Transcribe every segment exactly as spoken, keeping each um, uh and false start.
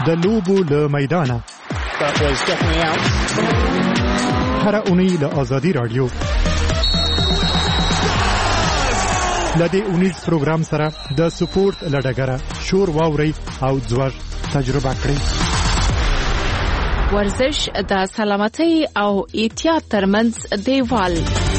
د لوبو له میدانه هره اونۍ له آزادي راډیو له دې اونیز پروګرام سره د سپورت له ډګره شور واورئ او ځوږ تجربه کړئ. ورزش د سلامتۍ او احتیاط ترمنځ دیوال.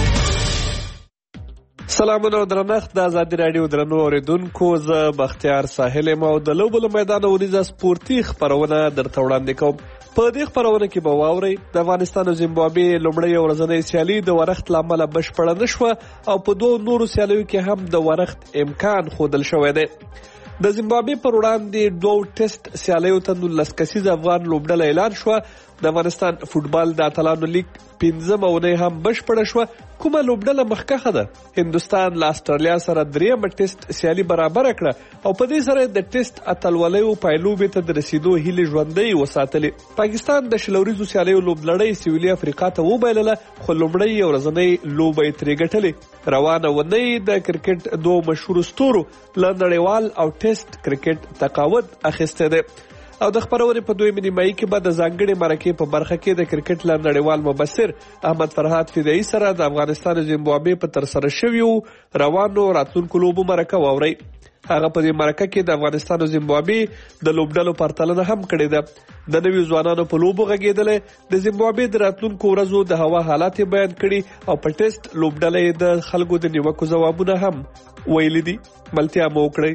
سلامونه او درنښت د ازادي راډیو درنو اوریدونکو، زه بختیار ساحل یم او د لوبو له میدانه ونیزه سپورتي خپرونه درته وړاندې کوم. په دې خپرونه کې به واورئ د افغانستان او زیمبابوې لومړۍ ورځنۍ سیالي د ورښت له امله بشپړه نه شوه او په دوو نورو سیالیو کې هم د ورښت امکان ښودل شوی دی. د زیمبابوې پر وړاندې دوو ټیسټ سیالیو ته نولس کسیزه افغان لوبډله اعلان شوه. د افغانستان فوټبال د اتلانو لیګ پنځمه اونۍ هم بشپړه شوه. کومه لوبډله مخکښه ده؟ هندوستان له استرالیا سره دریمه ټیسټ سیالي برابره کړه او په دې سره د ټیسټ اتلولیو پایلوبې ته د رسیدو هیلې ژوندۍ وساتلې. پاکستان د شل اوریزو سیالیو لوبلړۍ سویلي افریقا ته وبایلله خو لومړۍ ورځنۍ لوبه یې ترې ګټلې. روانه اونۍ د کرکټ دوو مشهورو ستورو له نړیوال او ټیسټ کرکټ تقاعد اخیستی دی او د خپرونې په دویمه نیمایي کې به د ځانګړې مرکې په برخه کې د کرکټ له نړیوال مبصر احمد فرهاد فدایي سره د افغانستان او زیمبابوې په ترسره شویو روانو راتلونکو لوبو مرکه واورئ. هغه په دې مرکه کې د افغانستان او زیمبابوې د لوبډلو پرتلنه هم کړې ده. د نویو ځوانانو په لوبو غږېدلی، د زیمبابوې د راتلونکو ورځو د هوا حالات یې بیان کړي او په ټیسټ لوبډله یې د خلکو د نیوکو ځوابونه هم ویلي دي. ملتیا مو وکړئ.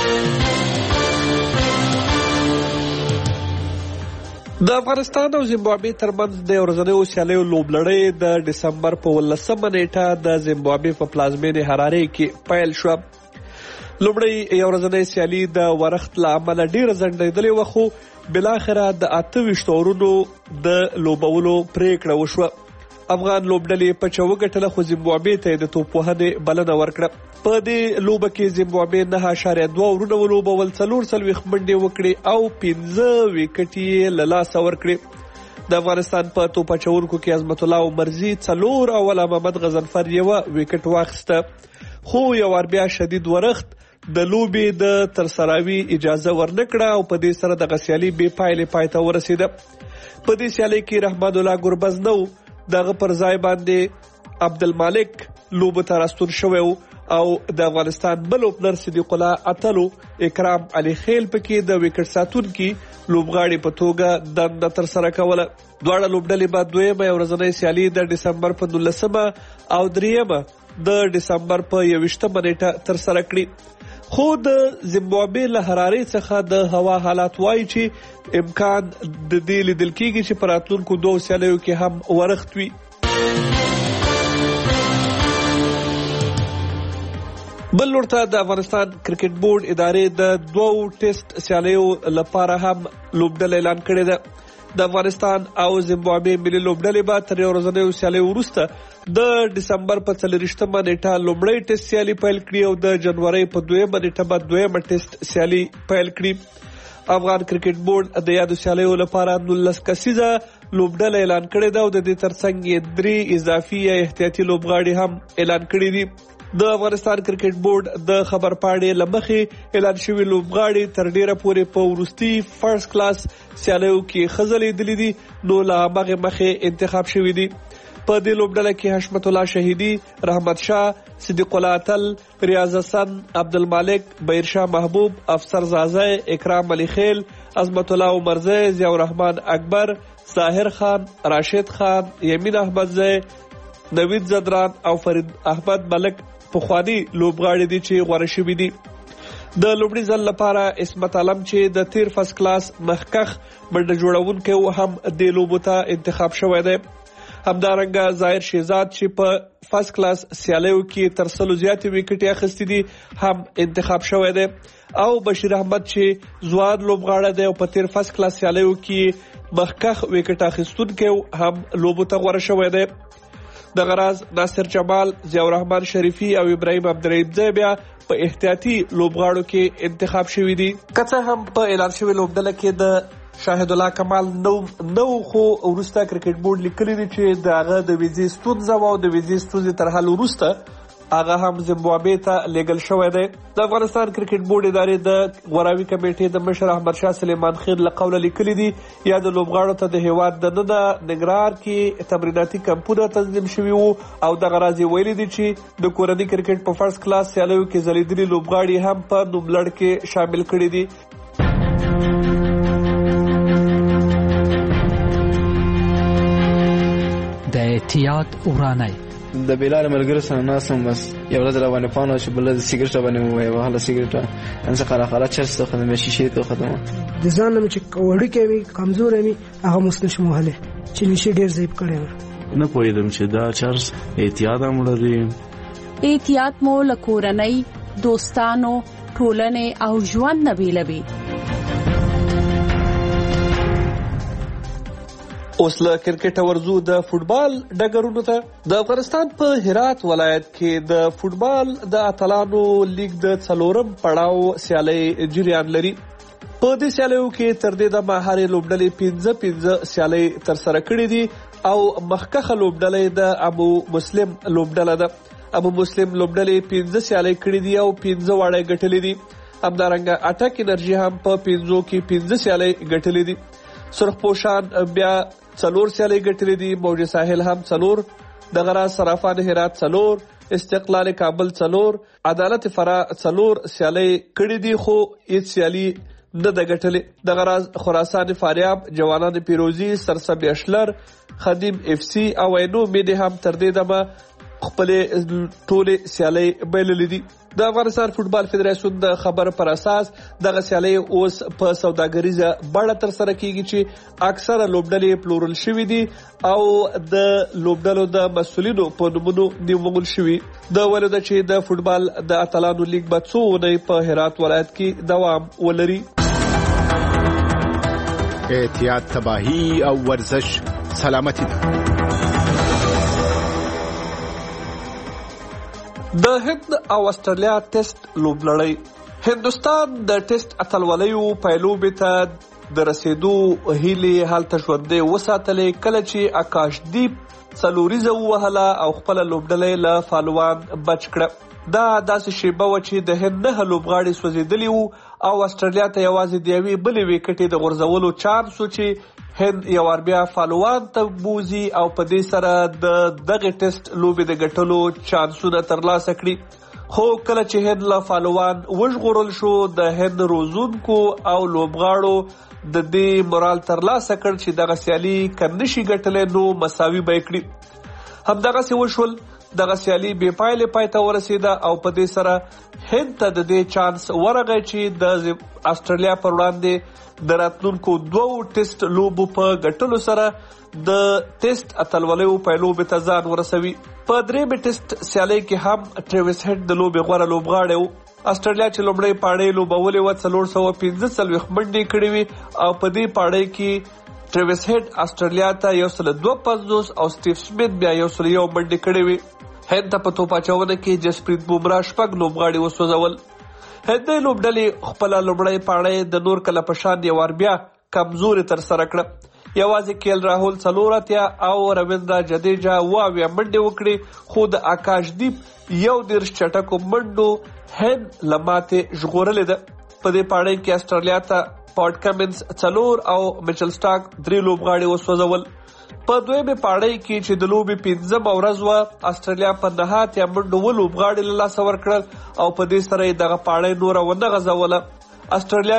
د افغانستان او زیمبابوې ترمنځ د ورځنیو سیالیو لوبلړۍ د ډسمبر په ولسمه نیټه د زیمبابوې په پلازمینې حرارې کې پیل شوه. لومړۍ ورځنۍ سیالي د ورښت له امله ډېره ځنډېدلې وه خو بالاخره د اته ویشتو اورونو د لوبولو پرېکړه وشوه. افغان لوبډلې پچه وګټله خو زیمبابوې ته یې د توپوهنې بلنه ورکړه. په دې لوبه کې زیمبابوې نهه اعشاریه دوه اورونه ولوبول، څلور څلوېښت منډې وکړې او پنځه ویکټې یې له لاسه ورکړې. د افغانستان په توپ اچوونکو کې عظمت الله عمرزي څلور او الله محمد غضنفر یوه ویکټ واخیسته خو یو وار بیا شدید ورښت د لوبې د ترسراوي اجازه ورنه کړه او په دې سره دغه سیالي بې پایلې پای ته ورسېده. په دې سیالۍ کې رحمد الله ګربز نه و، دغه پر ځای باندې عبدالمالک لوبو ته راستون شوی و او د افغانستان بل اوپنر صدیق الله اتلو اکرام علي خیل پکې د ویکټ ساتونکي لوبغاړي په توګه دنده ترسره کوله. دواړه لوبډلې به دویمه ورځنۍ سیالي د ډسمبر په نولسمه او دریمه د ډسمبر په یویشتمه نیټه ترسره کړي. خو د زیمبابوې له حرارې څخه د هوا حالات وایي چې امکان د دې لیدل کېږي چې په راتلونکو دوو سیالیو کې هم ورښت وي. بل لور ته د افغانستان کرکټ بورډ ادارې د دوو ټیسټ سیالیو لپاره هم لوبډله اعلان کړې ده. د افغانستان او زیمبابوې ملي لوبډلې به تر ورځنیو سیالیو وروسته د ډسمبر په څلوېښتمه نیټه لومړۍ ټیسټ سیالي پیل کړي او د جنورۍ په دویمه نیټه به دویمه ټیسټ سیالي پیل کړي. افغان کرکټ بورډ د یادو سیالیو لپاره نولس کسیزه لوبډله اعلان کړې ده او د دې ترڅنګ یې درې اضافي یا احتیاطي لوبغاړي هم اعلان کړي دي. د افغانستان کرکټ بورډ د خبرپاڼې له مخې اعلان شوي لوبغاړي تر ډیره پورې په وروستي فرست کلاس سیالیو کې ښه ځلېدلي دي نو له هماغې مخې انتخاب شوي دي. په دې لوبډله کې حشمت الله شهیدي، رحمت شاه، صدیق الله اتل، ریاض حسن، عبدالمالک، بهیرشاه محبوب، افسر زازی، اکرام علي خیل، عظمت الله عمرزی، ضیاء الرحمن اکبر، ظاهر خان، راشد خان، یمین احمدزی، نوید زدران او فرید احمد ملک پخوانی لوبغاړي دي چې غوره شوي دي. د لومړي ځل لپاره اسمت عالم چې د تیر فرست کلاس مخکښ منډه جوړونکی و هم دې لوبو ته انتخاب شوی دی. همدارنګه ظاهر شهزاد چې په فرست کلاس سیالیو کې تر سلو زیاتې ویکټې اخیستې دي هم انتخاب شوی دی او بشیر احمد چې ځوان لوبغاړی دی او په تیر فرست کلاس سیالیو کې مخکښ ویکټ اخیستونکی هم لوبو ته غوره شوی دی. دغه راز ناصر جمال، ضیاء الرحمن شریفي او ابراهیم عبدالرحیم بیا په احتیاطي لوبغاړو کې انتخاب شوي دي. که څه هم په اعلان شوې لوبډله کې د شاهد الله کمال نو نو خو وروسته کرکټ بورډ لیکلي دي چې د هغه د ویزې ستونزه وه او د ویزې ستونزې تر حل وروسته هغه هم زیمبابوې ته لیږل شوی دی. د افغانستان کرکټ بورډ ادارې د غوراوي کمیټې د مشر احمدشاه سلیمان خېل له قوله لیکلي دي یا د لوبغاړو ته د هیواد دننه ننګرهار کې تمریناتي کمپونه تنظیم شوي وو او دغه راز یې ویلي دي چې د کورني کرکټ په فرست کلاس سیالیو کې ځلیدلي لوبغاړي هم په نوملړ کې شامل کړي دي. د احتیاط ورانای د بلال ملګرو سره ناسم بس یو ورځ را باندې پانو چې بل د سیګریټ باندې وای وهله سیګریټ ان څه خلا خلا چرس ته خدمت شیشې ته خدمت د ځان نه چې وړي کوي کمزور وي هغه مسنه مهله چې نشي ډیر زیب کړي نه پوهیدم چې دا چرس احتیاط هم لري. احتیاط مو لکورنۍ دوستانو ټولنې او ژوند نه بیلوي. اوس له کرکټ ورزو د فوټبال ډګرونو ته. د افغانستان په هرات ولایت کې د فوټبال د اتلانو لیګ د څلورم پړاو سیالۍ جریان لري. په دې سیالیو کې تر دې دمه هرې لوبډلې پنځه پنځه سیالۍ ترسره کړې دي او مخکښه لوبډلې د ابو مسلم لوبډله ده. ابو مسلم لوبډلې پنځه سیالۍ کړې دي او پنځه واړه ګټلې دي. همدارنګه اټک انرژي هم په پنځو کې پنځه سیالۍ ګټلې دي. سرخپوشان بیا څلور سیالۍ ګټلې دي. موج ساحل هم څلور، دغه راز صرافان هرات څلور، استقلال کابل څلور، عدالت فراه څلور سیالۍ کړې دي خو هیڅ سیالي نه ده ګټلې. دغه راز خراسان فاریاب، جوانان پیروزی، سرسبز اشلر، خدیم اف سی او عینو مینې هم تر دې دمه خپلې ټولې سیالۍ بایللې دي. د افغانستان فوټبال فدراسیون د خبر پر اساس دغه سیالۍ اوس په سوداګریزه بڼه ترسره کیږي چې اکثره لوبډلې پلورل شوي دي او د لوبډلو د مسؤلینو په نومونو نیول شوي. د ویلو ده چې د فوټبال د اتلانو لیګ به څو اونۍ په هرات ولایت کې دوام ولري. احتیاط تباهی او ورزش سلامتی ده. د هند او استرالیا ټیسټ لوبلړۍ. هندوستان د ټیسټ اتلولیو پیلوبې ته د رسیدو هیلې هلته ژوندۍ وساتلې کله چې آکاشدیپ څلوریزه ووهله او خپله لوبډلۍ له فالوان بچ کړه. دا داسې شیبه وه چې د هند نهه لوبغاړي سوځېدلي وو او استرالیا ته یوازې د یوې بلې ویکټې د غورځولو چانس و چې هند یو وار بیا فالوان ته بوزي او په دې سره د دغه ټیسټ لوبې د ګټلو چانسونه ترلاسه کړي. خو کله چې هند له فالوان وژغورل شو د هند روزونکو او لوبغاړو د دې مورال ترلاسه کړ چې دغه سیالي که نشي ګټلی نو مساوي به یې کړي. همدغسې وشول. دغه سیالي بې پایلې پای ته ورسېده او په دې سره هند ته د دې چانس ورغی چې د استرالیا پر وړاندې د راتلونکو دوو ټیسټ لوبو په ګټلو سره د ټیسټ اتلولیو پیلوبې ته ځان ورسوي. په درېیمې ټیسټ سیالۍ کې هم ټریویس هیډ د لوبې غوره لوبغاړی و. استرالیا چې لومړۍ پاړۍ لوبولې وه څلور سوه پنځه څلوېښت منډې کړې وې او په دې پاړۍ کې ټریویس هیډ استرالیا ته یو سل دوه پنځوس او سټیو سمیت بیا یو سل یو منډې کړې وې. هند ته په توپ اچونه کې جسپریت بومرا شپږ لوبغاړي وسوځول. هندۍ لوبډلې خپله لومړۍ پاړۍ د نور کله په شان یو وار بیا کمزورې ترسره کړه. یوازې کیل راهول څلور اتیا او رویندرا جډیجا اوه اویا منډې وکړې خو د آکاشدیپ یو دېرش چټکو منډو هند له ماتې ژغورلې ده. په دې پاړۍ کې استرالیا ته پاټ کمنز څلور او میچل سټاک درې لوبغاړي وسوځول. په دویمې پاړۍ کې چې د لوبې پنځمه ورځ وه استرالیا په نهه اتیا منډو اووه لوبغاړي له لاسه ورکړل او په دې سره یې دغه پاړۍ نوره ونه غځوله. استرالیا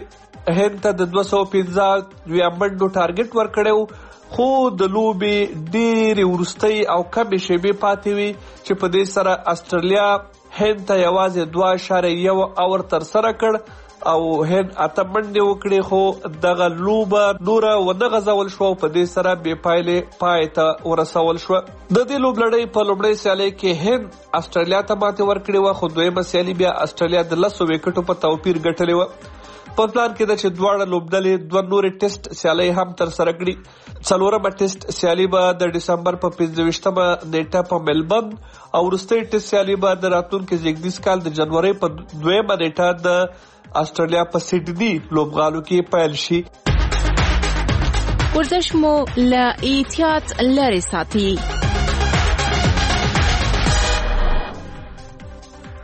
چې هند ته د دوه سوه پنځه اویا منډو ټارګټ ورکړی و خو د لوبې ډېرې وروستۍ او کمې شیبې پاتې وي چې په دې سره استرالیا هند ته یوازې دوه اعشاریه یو اور ترسره کړ او هند اته منډې وکړې خو دغه لوبه نوره ونه غځول شوه او په دې سره بې پایلې پای ته ورسول شوه. د دې لوبلړۍ په لومړۍ سیالۍ کې هند استرالیا ته ماتې ورکړې وه خو دویمه سیالي بیا استرالیا د لسو ویکټو په توپیر ګټلې وه. په پلان کې ده چې دواړه لوبډلې دوه نورې ټیسټ سیالۍ هم ترسره کړي. څلورمه ټیسټ سیالي به د ډسمبر په پنځه ویشتمه نیټه په ملبن او وروستۍ ټیسټ سیالي به د راتلونکي زیږدیز کال د جنورۍ په دویمه نیټه د استرالیا په سیډني لوبغالو کې پیل شي. ورزش مو له احتیاط لرې ساتي.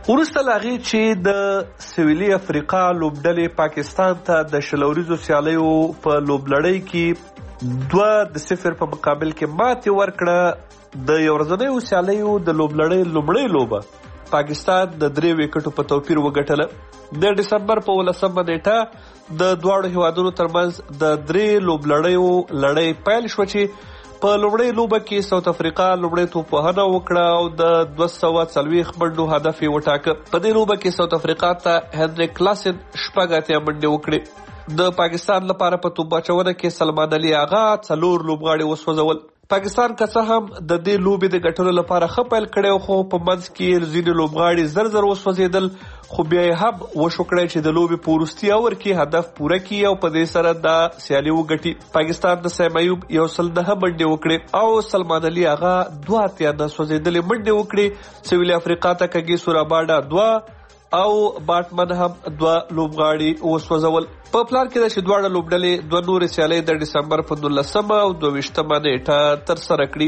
وروسته له هغې چې د سویلي افریقا لوبډلې پاکستان ته د شل اوریزو سیالیو په لوبلړۍ کې دوه د صفر په مقابل کې ماتې ورکړه. د یو ورځنیو سیالیو د لوبلړۍ لومړۍ لوبه پاکستان د درې وکټو په توپیر وګټله. د ډسمبر په ولسمه نیټه د دواړو هیوادونو ترمنځ د درې لوبلړیو لړۍ پیل شوه چې په لومړۍ لوبه کې ساوت افریقا لومړۍ توپوهنه وکړه او د دوه سوه څلوېښت منډو هدف یې وټاکه. په دې لوبه کې ساوت افریقا ته هنریک کلاسن شپږ اتیا منډې وکړې. د پاکستان لپاره په توپ اچونه کې سلمان علي آغا څلور لوبغاړي وسوځول. پاکستان که څه هم د دې لوبې د ګټلو لپاره ښه پیل کړی خو په منځ کې ځینې لوبغاړي زر زر وسوځېدل، خو بیا یې هم وشو کړی چې د لوبې په وروستي اور کې هدف پوره کړي او په دې سره دا سیالي وګټي. پاکستان د سیم ایوب یو سل نهه منډې وکړې او سلمان علي آغا دوه اتیا نه سوځېدلې منډې وکړې. سویلي افریقا ته کږي سوراباډا دوه او باټمن هم دوه لوبغاړي وسوځول. په پلان کې ده چې دواړه لوبډلې دوه نورې سیالۍ د ډسمبر په دولسمه او دوه ویشتمه نیټه ترسره کړي.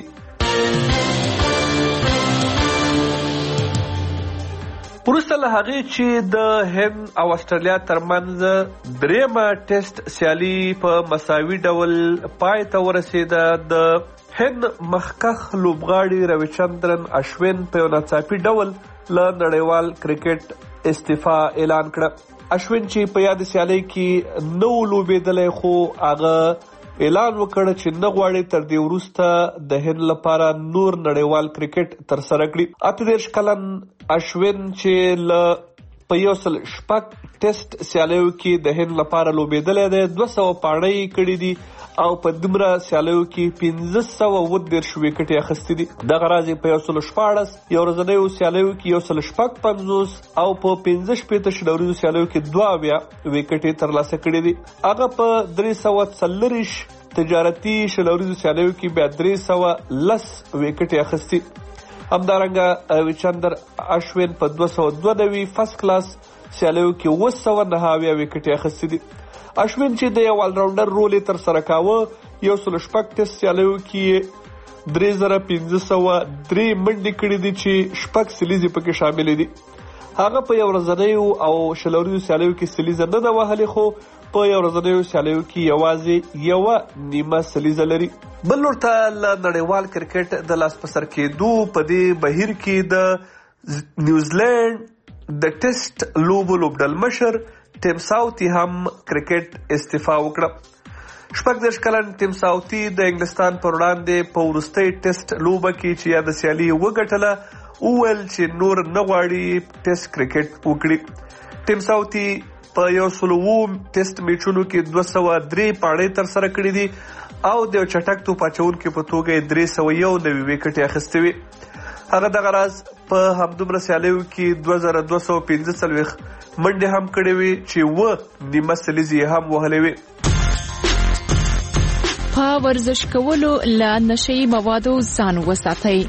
وروسته له هغې چې د هند او استرالیا ترمنځ دریمه ټیسټ سیالي په مساوي ډول پای ته ورسېده، د هند مخکښ لوبغاړي رویچندرن اشوین په یو ناڅاپي ډول له نړیوال کرکټ استعفا اعلان کړه. اشوین چې په یاد سیالۍ کې نو لوبېدلی خو هغه اعلان وکړ چې نه غواړي تر دې وروسته د هند لپاره نور نړیوال کرکټ ترسره کړي. اته دېرش کلن اشوین چې له په یو سل شپږ ټیسټ سیالیو کې د هند لپاره لوبېدلی دی، دوه سوه پاڼۍ کړي دي او په دومره سیالیو کې پنځه سوه اووه دېرش وکټې اخیستې دي. دغه راز په یو سل شپاړس یو ورځنیو سیالیو کې یو سل شپږ پنځوس او په پنځه شپېته شل اوریزو سیالیو کې دوه اویا وکټې ترلاسه کړي دي. هغه په درې سوه څلرویشت تجارتي شل اوریزو سیالیو کې بیا درې سوه لس وکټې اخیستې. همدارنګه رویچندر اشوین په دوه سوه دوه نوي فرست کلاس سیالیو کې اوه سوه نهه اویا وکټې اخیستې دي. اشوین چې د یو آلراونډر رول یې ترسره کاوه، یو سل شپږ ټیسټ سیالیو کې درې زره پنځه سوه درې منډې کړي دي چې شپږ سلیزې پکې شاملې دي. هغه په یو ورځنیو او شل اوریزو سیالیو کې سلیزه نه ده وهلې، خو په یو ورځنیو سیالیو کې یوازې یوه نیمه سلیزه لري. بل لورته له نړیوال کرکټ د لاس په سر کېدو په دې بهیر کې د نیوزیلینډ د ټیسټ لوبو لوبډل مشر ټیم ساوتي هم کرکټ استعفا وکړه. شپږ دېرش کلن ټیم ساوتي د انګلستان پر وړاندې په وروستۍ ټیسټ لوبه کې چې یا د سیالي وګټله وویل چې نور نه غواړي ټیسټ کرکټ وکړي. ټیم ساوتي په یو سل اووه ټیسټ میچونو کې دوه سوه درې پاڼۍ ترسره کړي دي او د یو چټک توپ اچوونکي په توګه یې درې سوه یو نوي وکټې اخیستې وي. هغه دغه راز په همدومره سیالیو کې دوه زره دوه سوه پنځه څلوېښت منډې هم کړې وي چې اووه نیمه سلیزې یې هم وهلې وي. په ورزش کولو له نشهیي موادو ځان وساتئ.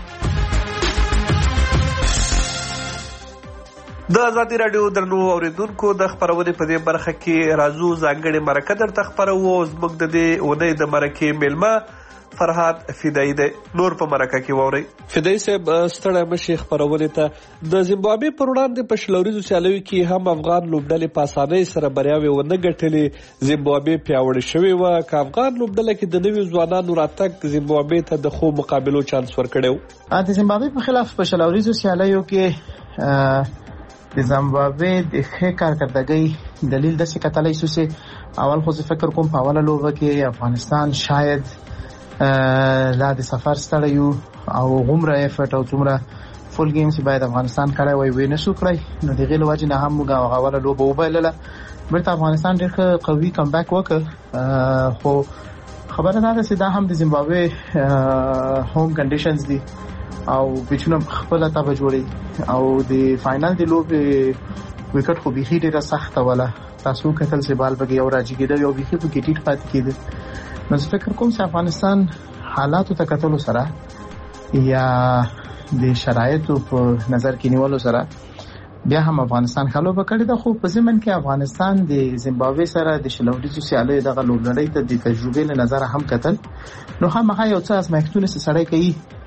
د ازادي راډیو درنو اوریدونکو د خپرونې په دې برخه کې راځو ځانګړې مرکه درته خپروو. زموږ د دې اونۍ د مرکې میلمه فرهاد فدایي دی. نور په مرکه کې واورئ. فدایي صاحب ستړی مشي خپرونې ته. د زیمبابوې پر وړاندې په شل اوریزو سیالیو کې هم افغان لوبډلې په اسانۍ سره بریاوې ونه ګټلې. زیمبابوې پیاوړې شوې وه. که افغان لوبډله کې د نویو ځوانانو راتګ زیمبابوې ته د ښو مقابلو چانس ورکړی و. د زیمبابوې په خلاف په شل اوریزو سیالیو کې د زیمبابوې د ښه کارکردګۍ دلیل داسې کتلی شو چې اول خو زه فکر کوم په اوله لوبه کې افغانستان شاید لا د سفر ستړی یو او غومره افرټ او څومره فول گیم چې باید افغانستان کړی وای وی نشو کړی، نو د هغې له وجې نه هم موږ هغه اوله لوبه وبایلله. بیرته افغانستان ډېر ښه قوي کمبیک وکړ، خو خبره دا ده چې دا هم د زیمبابوې هوم کنډیشنز دي او پیچونه خپله طبعه جوړي او د فاینل د لوبې وکټ خو بیخي ډېره سخته وله. تاسو کتل چې بال پکې یو راجي کېده یو بیخي پکې ټیټ پاتې کېده. نو زه فکر کوم چې افغانستان حالاتو ته کتلو سره یا د شرایطو په نظر کې نیولو سره بیا هم افغانستان ښه لوبه کړې ده. خو په ضمن کې افغانستان د زیمبابوې سره د شل اوریزو سیالیو دغه لوبلړۍ ته د تجربې له نظره هم کتل، نو خامخا یو څه ازمایښتونه چې سړی کوي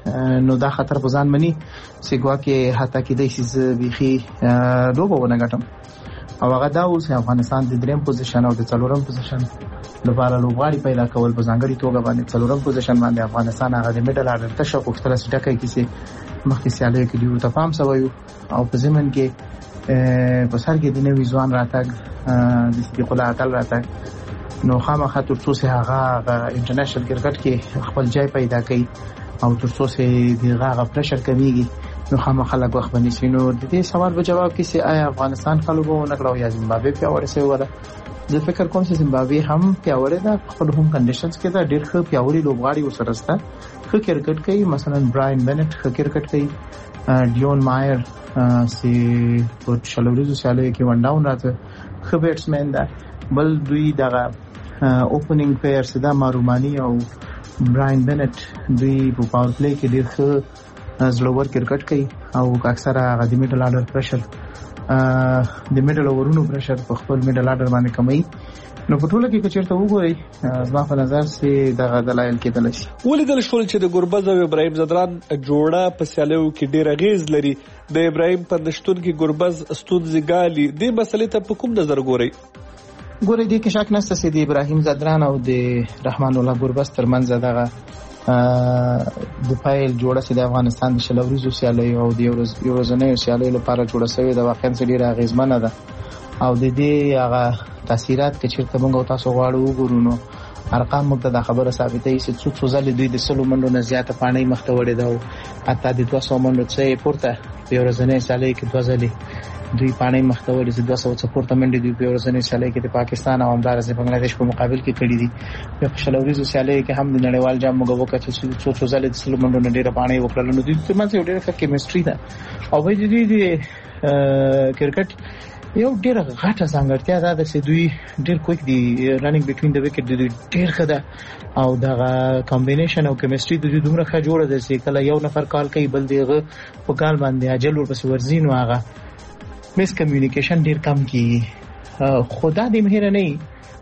نو دا خطر په ځان مني چې ګواکې حتی کېدای شي زه بیخي لوبه ونه ګټم او هغه دا اوس افغانستان د دریم پوزیشن او د څلورم پوزیشن لپاره لوبغاړي پیدا کول په ځانګړي توګه باندې څلورم پوزیشن باندې افغانستان هغه د میډل اډر ته شو کوختل سټکه کیسه مخکې سیالي کې دیو ته پام سوي او په زمن کې په سر کې د نوې ځوان راتګ د صدیق الله عطل راتګ نو خامخا تر څو سه هغه انټرنیشنل کرکټ کې خپل ځای پیدا کړي او تر څو سه دغه پرشر کمیږي نو خامخا لږ وخت باندې سينو د دې سوال په جواب کې چې آیا افغانستان خلکو نه کړو یا زیمبابوے پیاوړی سي وره زه فکر کوم چې زیمبابوے هم پیاوړی ده خپل هم کنډیشنز کې دا ډېر ښه پیاوړی لوبغاړي وسره سره ښه کرکټ کوي مثلا براین بنټ ښه کرکټ کوي ډیون مایر سي په شلوريزو سیالي کې ون ډاون راته ښه بیټسمن ده بل دوی دغه اوپننګ پلیئر سدا مارومانی او براین بنټ دوی په پاور پلی کې ډېر ښه زلوور کرکټ کوي او اکثره هغه د میډل اډر پرشر د میډل اورونو پرشر په خپل میډل اډر باندې کمي نو په ټوله کې چیرته وګورئ زما په نظر سي دغه دلایل کېدل شي ولیدل شول چې د ګربز او ابراهیم زدران جوړه په سیالیو کې ډېر غیز لري د ابراهیم پندشتون کې ګربز ستونزې ګالي د مسلې ته په کوم نظر ګورئ ګورئ د کې شک نشته چې د ابراهیم زدران او د رحمان الله ګربز ترمنځ دغه د پایل جوړه چې د افغانستان د شلوريزو سیالیو او د یو ورځنیو سیالیو لپاره جوړه شوې د واقعا ډېره اغیزمنه ده او د دې هغه تاثیرات کې چې موږ تاسو غواړو وګورو نو ارقام موږ ته د خبره ثابتوي چې څو څو ځله دوی د سلو منډو نه زیاته پانی مخته وړي دا او حتی د دوه سوه منډو څخه پورته په یو ورځنۍ سیالي کې دوه ځلې دوی پانی مخته وړي چې دوه سوه څخه پورته منډې دوی په یو ورځنۍ سیالي کې د پاکستان او همدارس بنگلاديش په مقابل کې کړې دي په شلوريزو سیالي کې هم د نړیوال جام موږ وکړ چې څو څو ځله د سلو منډو نه ډېر پانی وکړل نو دوی ترمنځ یو ډېر ښه کیمستري ده او به دوی د کرکټ یو ډېر غټه ځانګړتیا ده چې دوی ډېر کویک دي رننګ بټوین د وکټ دوی ډېر ښه ده او دغه کمبینیشن او کیمستري د دوی دومره ښه جوړه ده چې کله یو نفر کال کوي بل دیغه په کال باندې اجل ورپسې ورزین او هغه مس کمیونیکیشن ډېر کم کیږي خدا دې مهر نه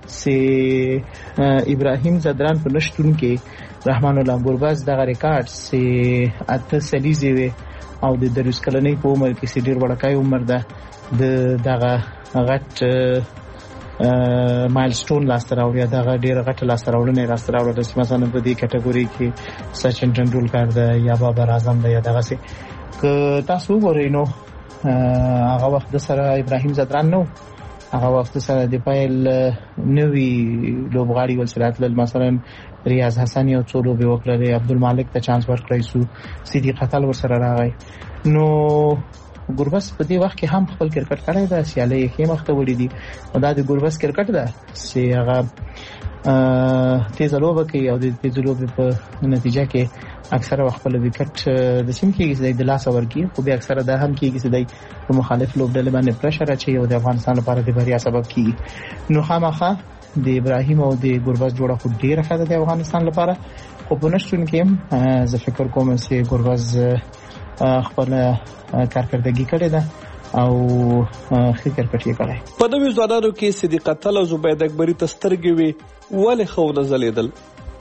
چې ابراهیم زدران په نشټون کې رحمان الله ګربز دغه ریکارډ چې اته سلیزي وي او د دروس کلنۍ په عمر کې سي ډېر وړکای عمر ده د دغه غټ مایلستون لاسته راوړی دغه ډېر غټ لاسته راوړنه لاسته راوړل چې مثلا په دې کټګوري کې سچن ټندولکر ده یا بابر اعظم ده یا دغه سي که تاسو وګورئ نو هغه وخت سره ابراهیم زدران نو هغه وخت سره د پایل نوې لوبغاړي ولسرات ل مثلا ریاض حسن یو څو لوبي وکړي عبدالمالک ته چانس ورکړی سو صدیق قتل ورسره راغی نو ګربز په دې وخت کې هم خپل کرکټ کړی دا سیالي کې مخته وړي دي او دا د ګربز کرکټ ده چې هغه تیز لوبه کوي او د تیز لوبې په نتیجه کې اکثره وخت په وکټ د سیم کې د لاس ورکی خو به اکثره دا هم کېږي چې د مخالف لوبډلې باندې پرشر اچي او د افغانستان لپاره د بریا سبب کیږي نو خامخا د ابراهیم او د ګربز جوړه خو ډیره ښه ده د افغانستان لپاره خو په نشټون کې هم زه فکر کوم چې ګربز خپل کارکردګي کړې ده او ښه کرکټ یې کړی په نوې ځوانانو کې صدیق قتل او زبید اکبري تسترګي وي ولې خو نه زلیدل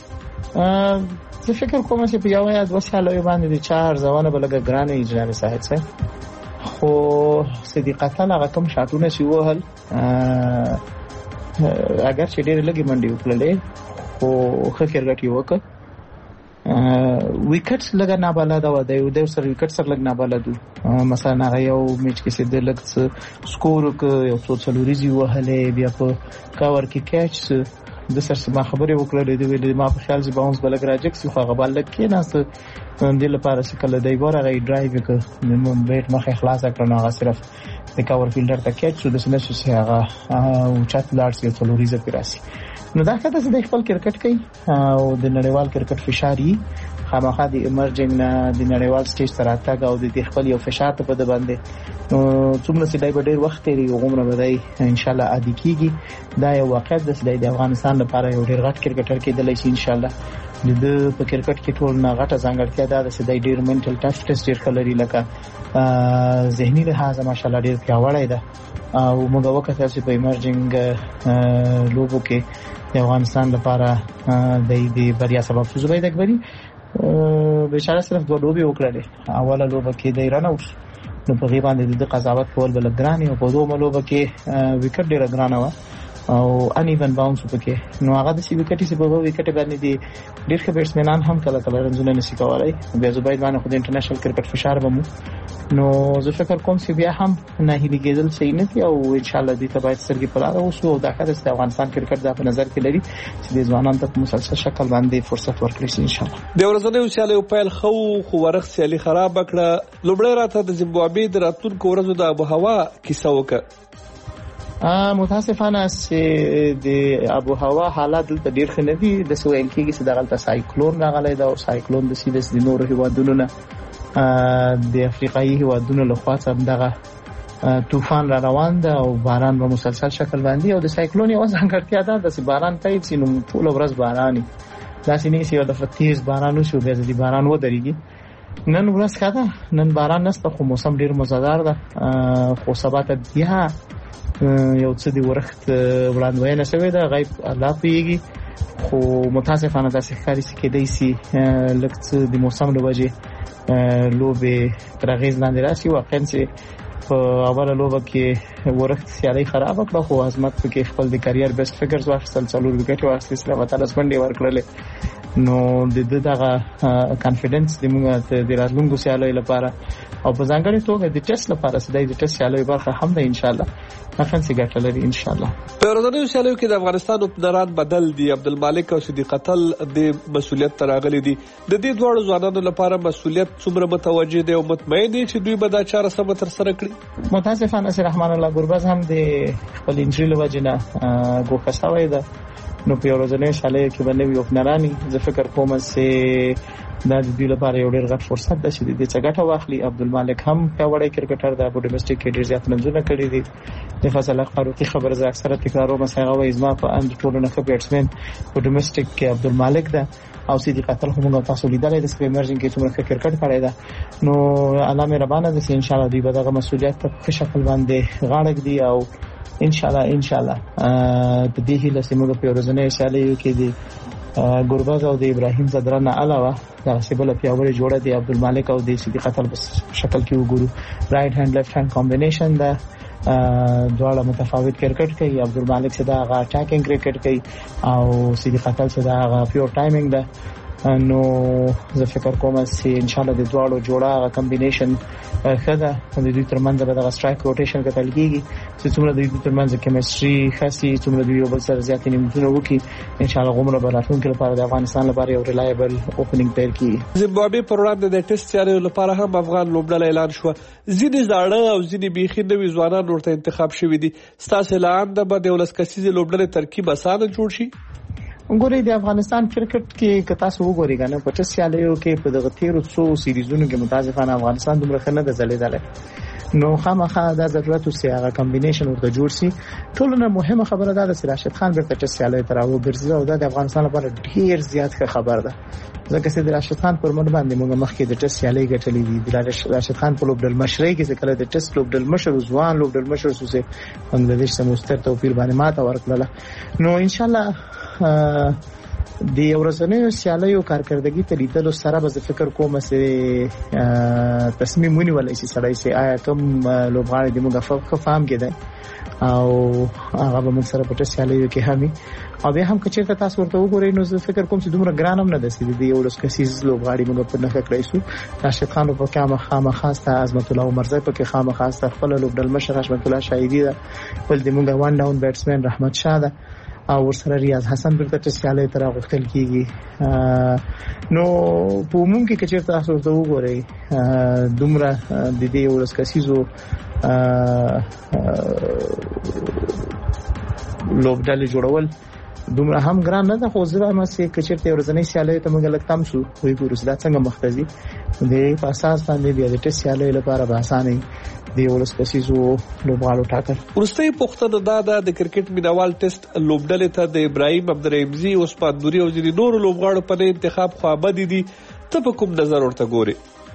زه فکر کوم چې په یو یا دوه سیالیو باندې د چار ځوانه بلګه ګرانه اجرا صاحب سره خو صدیق قتل هغه کوم شاټونه چې وهل اگر چې ډېر لګي منډي وکړلې خو ښه کرکټ یې وکړ وکټ لګا نه بالا دا و د یو د سر وکټ سر لګ نه بالا دو مثلا هغه یو میچ کې سید لګ سکور ک یو څو څلوريزي وهلې بیا په کاور کې کیچ د سر ما خبرې وکړلې د ویلې ما په خیال زی باونس بلګ راجک څو هغه بل کې نه ست د لپاره چې کله دی بار هغه ډرایو ک نو بیت مخه خلاص کړو هغه صرف د کاور فیلډر ته کیچ شو د سنه چې هغه او چات لاړ سي څلوريزه پیراسي نو دا کته چې د خپل کرکټ کوي او د نړیوال کرکټ فشاري خامخا د ایمرجنګ نه د نړیوال سټیج تر اتګ او د خپل یو فشار ته په د باندې نو څومره چې دای په ډیر وخت لري عمره بدای ان شاء الله عادي کیږي دا یو واقعیت د افغانستان لپاره یو ډیر غټ کرکټر کېدلی شي ان شاء الله د په کرکټ کې ټول نه غټه ځانګړتیا ده چې د ډیر منټل ټف ټیسټ ډیر خلري لکه ذهني لحاظ ماشاءالله ډیر پیاوړی ده او موږ وکړل چې په ایمرجنګ لوبو کې د افغانستان لپاره د دې بریا سبب زبید اکبري بشاره صرف دوه لوبې وکړلې. اوله لوبه کې د رن اوټ نو په غیبه باندې د قضاوت کول بل ګرانی او په دوه لوبه کې وکټ ډیر ګرانه و او ان ایون باونس پکې. نو هغه د سی وکټي سی په وکټ باندې دي ډیر ښه بیټسمنان هم کله کله رنزونه نشي کولای. بیا زبید باندې خو د انټرنیشنل کرکټ فشار بمو. نو زه فکر کوم چې بیا هم نه هیلي کېدل صحیح نه دي او ان شاء الله دې ته باید سرګي په لار اوسو او دا کار د افغانستان کرکټ د په نظر کې لري چې د ځوانانو ته په مسلسل شکل باندې فرصت ورکړي شي ان شاء الله. د ورځنیو سیالیو پیل خو خو ورخ سیالي خراب کړه. لومړی راته د زیمبابوې د راتلونکو ورځو د ابو هوا کیسه وکړه. متاسفانه چې د ابو هوا حالات دلته ډیر ښه نه دي. د سویل کې چې دغلته سایکلون راغلی دا او سایکلون د سیدس د نورو هیوادونو نه د افریقایي هیوادونو له خوا څخه دغه طوفان را روان ده او باران په مسلسل شکل باندې او د سایکلون یو ځانګړتیا ده د باران ټایپ سي نو ټول ورځ باراني داسې نه سي د فتیز باران شو بیا د باران و درېږي. نن ورځ ښه ده، نن باران نشته خو موسم ډیر مزدار ده. خو سبا ته بیا یو څه دی ورخت وړاندوینه شوې ده، غیب الله پیږي. خو متاسفانه داسې ښکاري چې کېدای شي لږ څه د موسم له وجې لوبې تر اغېز لاندې راشي. واقعا چې په اوله لوبه کې ورخت سیالي خرابه کړه خو عظمت پکې خپل د کاریر بیسټ فګرز واخیستل، څلور وکټې واخیستې، سره وتلس منډې ورکړلې. نو د دې دغه کانفیډنس د موږ د راتلونکو سیالیو لپاره او په ځانګړي توګه د ټیسټ لپاره چې د ټیسټ سیالیو برخه هم ده ان شاء الله اخن سي ګټه لري ان شاء الله. په ورځنیو سیالیو کې د افغانستان اوپنران بدل دي. عبدالمالک او صدیق اتل د مسولیت تراغلي دي. د دې دوه ځوانانو لپاره مسولیت څومره متوجه دي او مطمئن دي چې دوی به دا چاره سم تر سره کړي؟ متاسفانه سي رحمان الله ګربز هم د خپل انټری لوجنه ګوښه شوی ده. نو په ورځنیو سیالیو کې باندې یو اوپنرانی زه فکر کوم چې دا د دې لپاره یو ډېر غټ فرصت ده چې د دې څخه ګټه واخلي. عبدالمالک هم پیاوړی کرکټر دی، په ډومېسټک کې ډېر زیات رنونه کړي دي. د فضل فاروقي خبر زه اکثره تکراروم سره غوي زما په اند ټولو نه ښه بیټسمن په ډومېسټک کې عبدالمالک ده او صدیق اتل هم تاسو لیدلې د سپریمرجن کې څومره کرکټ کړی ده. نو الله مهربانه ده چې ان شاء الله دوی به دغه مسولیت په شکل باندې غاړه کړي او ان شاء الله ان شاء الله په دې هیله چې موږ په ورځنۍ سیالیو کې دي ګورباز او د ابراهیم زدران علاوه دا سیبل پیاوړی جوړه دی عبدالمالک او د صدیق اتل په شکل کې وګورو. رائټ هاند لیفت هاند کمبینیشن ده، دواړه متفاوت کرکټ کوي. عبدالمالک چې دا غا اٹیکینګ کرکټ کوي او صدیق اتل چې دا غا پیور ټایمینګ ده. نو زه فکر کوم چې ان شاء الله د دواړو جوړه کمبینیشن ښه ده. د دوی ترمنځ به د سټرایک روټیشن کتل کیږي چې څومره د دوی ترمنځ کیمستري خاصي، څومره دوی یو بل سره زیات نیمونه وکړي. ان شاء الله غومره به راتلونکي لپاره د افغانستان لپاره یو ریلایبل اوپننګ پیل کیږي. زیمبابوې پر وړاندې د ټیسټ سیالیو لپاره هم افغان لوبډله اعلان شو. ځینې زاړه او ځینې بیخي نوي ځوانان ورته انتخاب شوي دي. ستاسو اعلان د به د ولس کسیزې لوبډلې ترکیب اسانه جوړ شي؟ وګورئ د افغانستان کرکټ کې که تاسو وګورئ کنه په ټیسټ سیالیو کې په دغه تیرو څو سیریزونو کې متاسفانه افغانستان دومره ښه نه ده ځلېدلی. نو خامخا دا ضرورت و چې هغه کمبینیشن ورته جوړ شي. ټولو نه مهمه خبره دا ده چې راشد خان بیرته ټیسټ سیالیو ته راوګرځي او دا د افغانستان لپاره ډېر زیات ښه خبر ده ځکه چې د راشد خان پر مټ باندې موږ مخکې د ټیسټ سیالۍ ګټلې دي. د راشد خان په لوبډل مشرۍ کې چې کله د ټیسټ لوبډل مشر ځوان لوبډل مشر سوسه بنگلاديش سره مستر توپیر باندې ماته ورکړله. نو ان شاء الله د ورځنیو سیالیو کارکردګي ته لیدلو سره به فکر کوم چې تصمیم ونیول شي سړی چې آیا کوم لوبغاړي د موږ په فهم کې ده او هغه به موږ سره په ټیسټ سیالیو کې همي او به هم کچېرته تاسو ورته وګورئ. نو زه فکر کوم چې دومره ګران هم نه ده چې د یو لس کسیز لوبغاړي موږ په نخښه کړی شو. راشد خان په کامه خامه خاصه عظمت الله عمرزی په کې خامه خاصه خپل لوبډل مشر رحمت الله شایدی ده، بل د موږ وان ډاون بیټسمن رحمت شاه ده او ورسره ریاض حسن بیرته ټیسټ سیالۍ ته راغوښتل کیږي. نو په عموم کې کچېرته تاسو ورته وګورئ دومره د دې یو لس کسیزو لوبډلې جوړول دومره هم ګران نه ده. خو زه وایم چې کچېرته ورځنۍ سیالیو ته موږ لږ تم شو وګورو چې دا څنګه مختزي د په اساس باندې بیا د ټیسټ سیالیو لپاره به اسانه دی ولس کسیزو لوبغاړو ټاکل. ورستۍ پوښتنه دا ده د کرکټ مینوال ټیسټ لوبډلې ته د ابراهیم عبدالرحیمزي، عثمان نوري او ځینې نورو لوبغاړو په انتخاب خوابدي دي. ته په کوم نظر ورته ګورې؟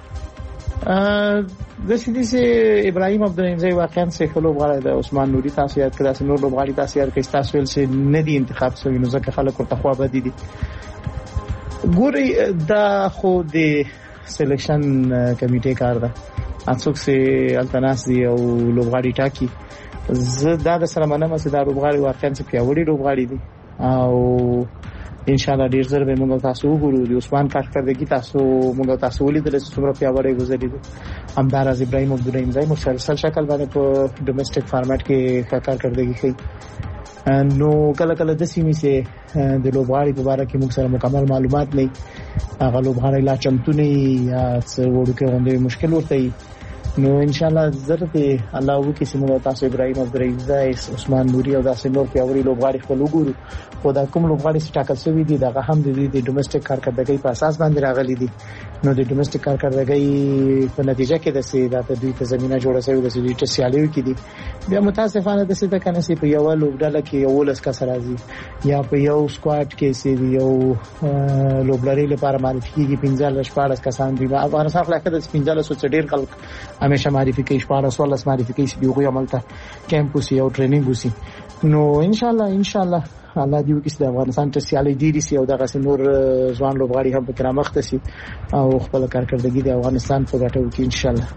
د سیدي سي ابراهیم عبدالرحیمزي واقعا سه لوبغاړی د عثمان نوري تاسو یاد کړئ چې نور لوبغاړي تاسو یاد کړئ تاسو ول چې نه دي انتخاب شوی نو ځکه خلک ورته خوابدي دي. ګوري دا خو د سلیکشن کمیټې کار ده، څوک چې التناس دی او لوبغاړي ټاکي. زه دا د سره منم چې دا لوبغاړي واقعا چې پیاوړي لوبغاړي دي او ان شاء الله ډیر زر به موږ تاسو وګورو. د عثمان کارکردګي تاسو موږ تاسو ولیدل چې څومره پیاوړی گزاري دي. همدارز ابراهیم عبدالرحیم زای مسلسل شکل باندې په ډومېسټک فارمټ کې کارکردګي کوي. نو کله کله د سیمې سه د لوبغاړي په اړه کې موږ سره مکمل معلومات نه هغه لوبغاړي لا چمتو نه یا څه وړوکې غونډې مشکل ورته. نو ان شاء الله ضرورت الله وکي چې موږ تاسو ابراهیم عبدالرحیم زای عثمان نوري او داسې نور پیاوړي لوبغاړي خپل وګورو. خو دا کوم لوبغاړي چې ټاکل شوی دي دا هم د دې ډومېسټک کارکردګۍ په اساس باندې راغلي دي. نو د ډومېسټک کارکردګۍ په نتیجه کې د سي دا د دوی ته زمينه جوړه شوې د دوی ته سیالیو کې دي. بیا متاسفانه د څه د کنه سي په یو لوبډاله کې یو لس کس راځي یا په یو سکواډ کې سي یو لوبلري لپاره معرفي کیږي پنځه شپږ کسان دي. افغانستان خلک د پنځه سو ډیر خلک همیشه معرفي کوي شپږ سوالس معرفي کوي چې یو عملته کیمپوس یو ټریننګ وسی. نو ان شاء الله ان شاء الله الله دې وکړي چې افغانستان ته سیالي ډیری سي او دغه نور ځوان لوبغاړي هم په کرامت سي او خپل کارکردګي د افغانستان په ګټه وکړي ان شاء الله.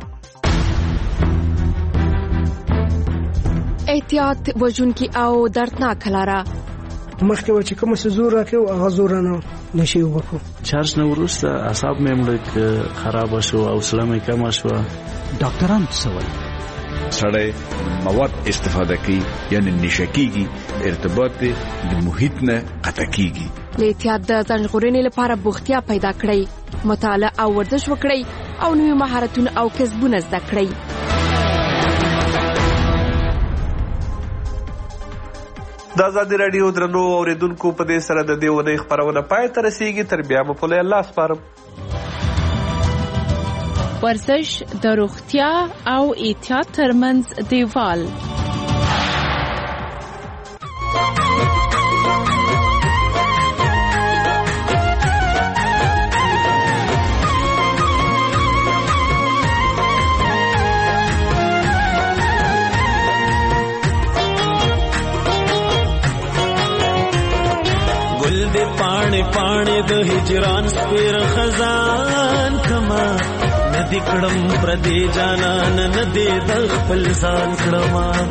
احتیاط وجونکي او دردناک لاره مخکې و چې کوم څه زور راکړو هغه زور نه نشي وکړو. چارج نه ورسته اعصاب مې مړ خراب شو او سلام کم شو. ډاکټران څه وایي؟ سړی مواد استفاده کوي یعنی نشکیږي، ارتباط د محیط نه قطع کیږي. احتیاط د ځانژغورنې لپاره بوختیا پیدا کړئ، مطالعه او ورزش وکړئ او نوي مهارتونه او کسبونه زده کړئ. د آزادي راډیو درنو اوریدونکو په دې سره د دې ونې خبرونه پای ته رسیږي. تر بیا مو په الله سپارم. ورزش د روغتیا او احتیاط ترمنځ دیوال. ګل دې پاڼې پاڼې د هجران سپیر خزان کما ندی کړم پردې جانان ندی د خپل ځان کړم.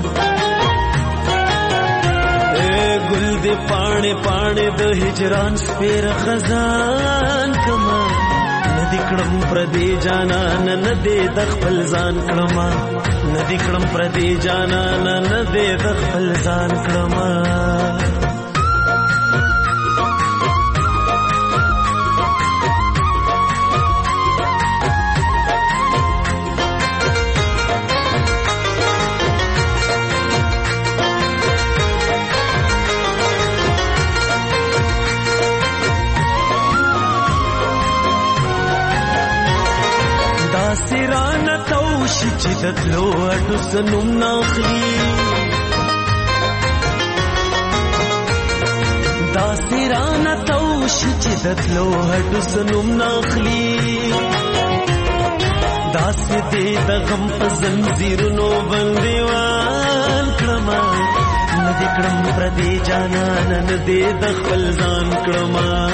اے ګل دې پاڼې پاڼې د هجران سپیر خزان کما ندی کړم پردې جانان ندی د خپل ځان کړم. ندی کړم پردې جانان ندی د خپل ځان کړم. سرانه توشي چې د تلو اډو سنوم ناخلي دا سرانه توشي چې د تلو اډو سنوم ناخلي دا سدې د غم په زنجیرونو بنديوان کړم. ندی کړم پردې جانان ندی د خپل ځان کړم.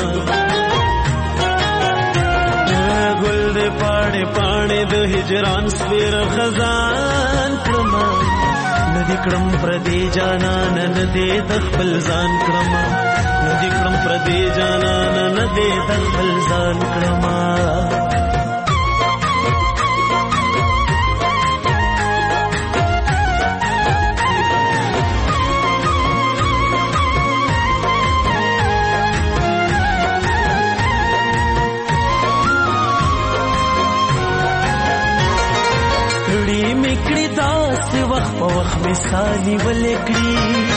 ګل دې پاڼې پاڼې د هجران سپیر خزان کړم. ندی کړم پردې جانان ندی د خپل ځان کړم. ندی کړم پردې جانان ندی د خپل ځان کړم. وخت په وخت مثالي ولکړي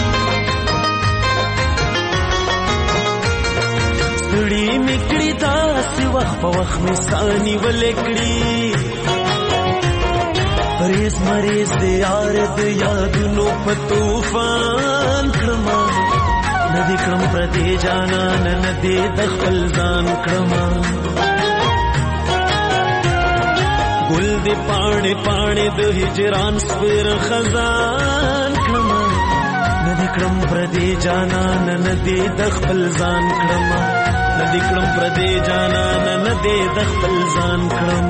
سړي میکړي داسې وخت په وخت مثالي ولکړي. پریز مریض دې یار دې یادونو په طوفان کړم. ندی کړم پردې جانان ندی د خپل ځان کړم. ګل دې پاڼې پاڼې د هجران سپیر خزان کړم. ندی کړم پردې جانان ندی د خپل ځان کړم. ندی کړم پردې جانان نه دې د خپل ځان کړم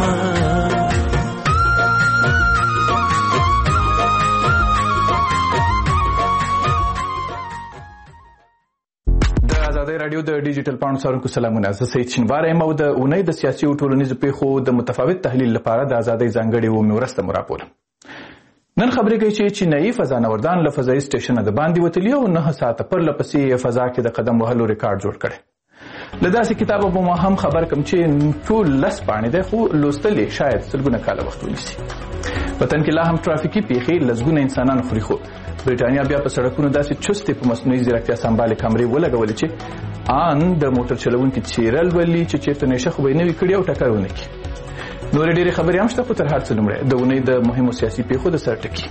رادیو د ډیجیټل پاڼو څارونکو سلامونه. زه سید شینواری یم او د اونۍ د سیاسي او ټولنیزو پیښو د متفاوت تحلیل لپاره د ازادۍ ځانګړې اومې ورځ ته مو راپورم. نن خبرې کوي چې چینایي فضانوردان له فضایي سټیشنه د باندې وتلي او نهه ساعته پرله پسې فضا کې د قدم وهلو ریکارډ جوړ کړی. له داسې کتابه به مو هم خبر کړم چې ټول لس پاڼې دی خو لوستل یې شاید سلګونه کاله وخت ونیسي. وطن کې لا هم ټرافیکي پیښې لسګونه انسانان خوري خو برېټانیا بیا په سړکونو داسې چستې په مصنوعي ځیرکتیا سمبالې کمرې ولګولې چې آن د موټر چلونکي څیره لولي چې چېرته نشه خو به یې نه وي کړي او ټکر ونه کړي. نورې ډېرې خبرې هم شته خو تر هر څه لومړی د اونۍ د مهمو سیاسي پیښو د سر ټکي.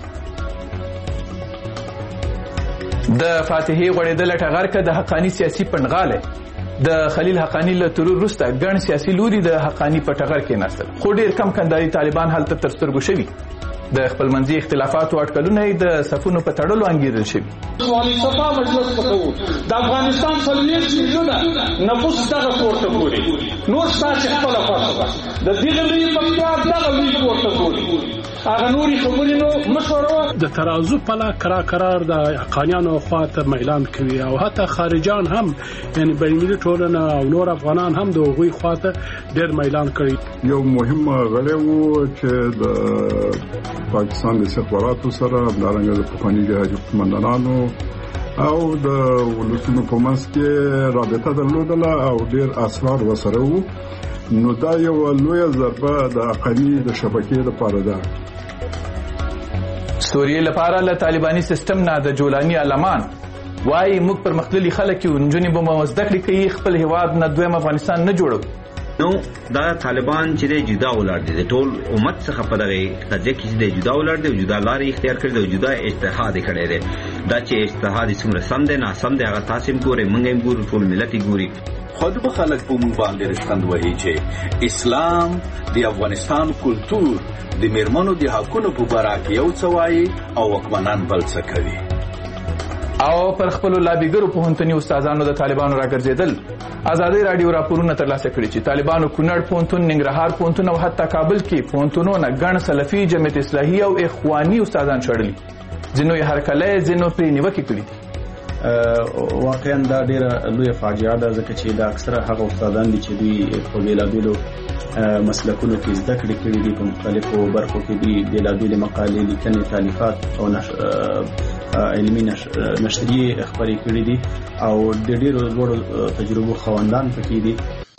د فاتحې غوړېدله ټغر که د حقاني سیاسي پنډغالی د خلیل حقاني له ترور وروسته ګڼ سیاسي لوري د حقاني په ټغر کېناستل خو ډېر کم کنداري طالبان هلته تر سترګو شوي. د خپلمنځي اختلافاتو اټکلونه یې د صفونو په تړلو انګېرل شوي. والي صفا مجلس کوو د افغانستان څلوېښت میلیونه نفوس دغه پورته ګوري نور ستاسې خپله خوښه ده د دغه لوی پکتیا دغه لوی پورته ګوري هغه نورې خبرې نو مشوره د ترازو پله کرا کرار د حقانیانو خواته میلان کوي او حتی خارجان هم یعنی بینالمللي ټولنه او نور افغانان هم د هغوی خواته ډېر میلان کړي. یو مهم غړی و چې د پاکستان د استخباراتو سره همدارنګه د پخواني جهادي قومندانانو او د ولسونو په منځ کې رابطه درلودله او ډېر اسرار ورسره وو. نو دا یو لویه ضربه د حقاني د شبکې لپاره ده. سوریې لپاره له طالباني سیستم نه د جولاني علمان وایي موږ پرمختللي خلک یو نجونې به مو زده کړې کوي خپل هیواد نه دویم افغانستان نه جوړو. نو دا طالبان چې د جدا ولاړ دي د ټول امت څخه په دغه قضیه کې د جدا ولاړ دي او جدا لارې اختیار کړي او جدا اجتهاد کړي دي. دا چې اجتهاد څومره سم دی نه سم دی هغه تاسو هم ګورئ موږ هم ګورو ټول ملت یې ګوري. خود به خلک په موږ باندې رښتند وایي چې اسلام د افغانستان کلتور د میرمنو د حقونو په باره کې یو څه وایي او واکمنان بل څه کوي. او پر خپلو لابیګرو پوهنتوني استادانو د طالبانو راګرځېدل. ازادۍ راډیو راپورونه ترلاسه کړي چې طالبانو کونړ پوهنتون ننګرهار پوهنتون او حتی کابل کې پوهنتونونه ګڼ سلفي جمعیت اصلاحي او اخواني استادان شړلي. ځینو یې هرکلی ځینو پرې نیوکې کړي دي. واقعا دا ډیره لویه فاجعه ده ځکه چې دا اکثره هغه استادان دي چې دوی په بېلابېلو مسلکونو کې زده کړې کړي دي په مختلفو برخو کې دي بېلابېلې مقالې لیکنې تالیفات او علمي نشریې خپرې کړي دي او د ډېرو لوړو تجربو خاوندان پکې دي.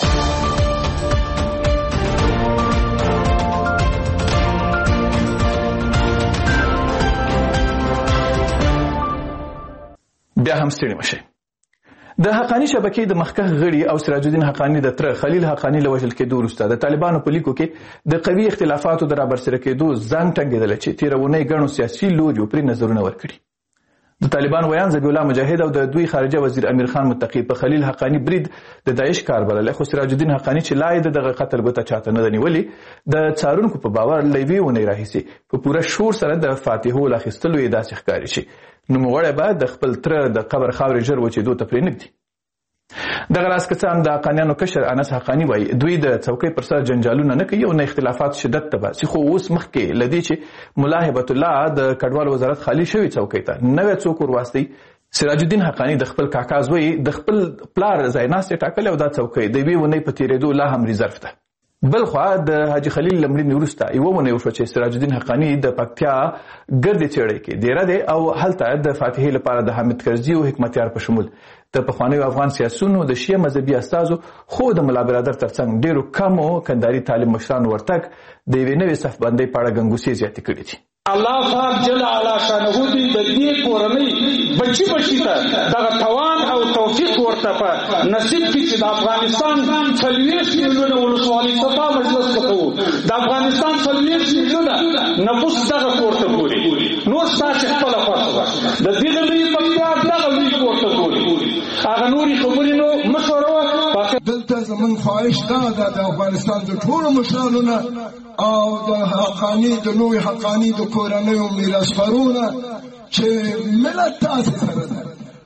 بیا هم ستړي مشئ. د حقاني شبکې د مخکښ غړي او سراج الدین حقاني د تره خلیل حقاني له وژل کېدو وروسته د طالبانو په لیکو کې د قوي اختلافاتو د رابرسېره کېدو زنګ ټنګېدلی چې تېره اونۍ ګڼو سیاسي لوریو پرې نظرونه ورکړي. د طالبان ویان ذبیح الله مجاهد او د دوی خارجه وزیر امیر خان متقي په خلیل حقاني برید د داعش کار بللی خو سراج الدین حقاني چې لا یې د دغه قتل ګوته چاته نه ده نیولې د څارونکو په باور له یوې اونۍ راهیسې په پوره شور سره د فاتحو له اخیستلو یې داسې ښکاري چې نوموړی به د خپل تره د قبر خاورې ژر وچېدو ته پرې نږدي. دغه راز که څه هم د حقانیانو کشر انس حقاني وایي دوی د څوکۍ پر سر جنجالونه نه کوي او نه اختلافات شدت ته باسي خو اوس مخکې له دې چې ملا هبت الله د کډوال وزارت خالي شوي څوکۍ ته نوی څوک ورواستئ سراج الدین حقاني د خپل کاکا زوی د خپل پلار ځایناستې ټاکلې او دا څوکۍ د یوې اونۍ په تېرېدو لا هم ریزرف ده. بل خوا د حاجي خلیل له مړینې وروسته یوه اونۍ وشوه چې سراج الدین حقاني د پکتیا ګردې څېړۍ کې دیره دی او هلته د فاتحې لپاره د حامد کرزي او حکمتیار په شمول د پخوانیو افغان سیاسونو د شیعه مذهبي استازو خو د ملا برادر ترڅنګ ډېرو کمو کنداري تعلیم مشرانو ورتګ د یوې نوې صفبندۍ په اړه ګنګوسې زیاتې کړي دي. الله پاک جل اعلی شانه دې د دې کورنۍ بچي بچي ته دغه توان او توفیق ورته په نصیب کړي چې د افغانستان څلوېښت میلیونه ولسوالۍ صفا مجلس کوو د افغانستان څلوېښت میلیونه نفوس دغه کورته ګوري نور ستاسې خپله خوښه ده د دغه لوی پکتیا دغه لوی کورته ګوري هغه نورې خبرې نو مشوره دلته زموږ خواهش دا ده د افغانستان د ټولو مشرانو نه او د حقاني د نوي حقاني د کورنیو میراثپارونه چې ملت تاسې سره ده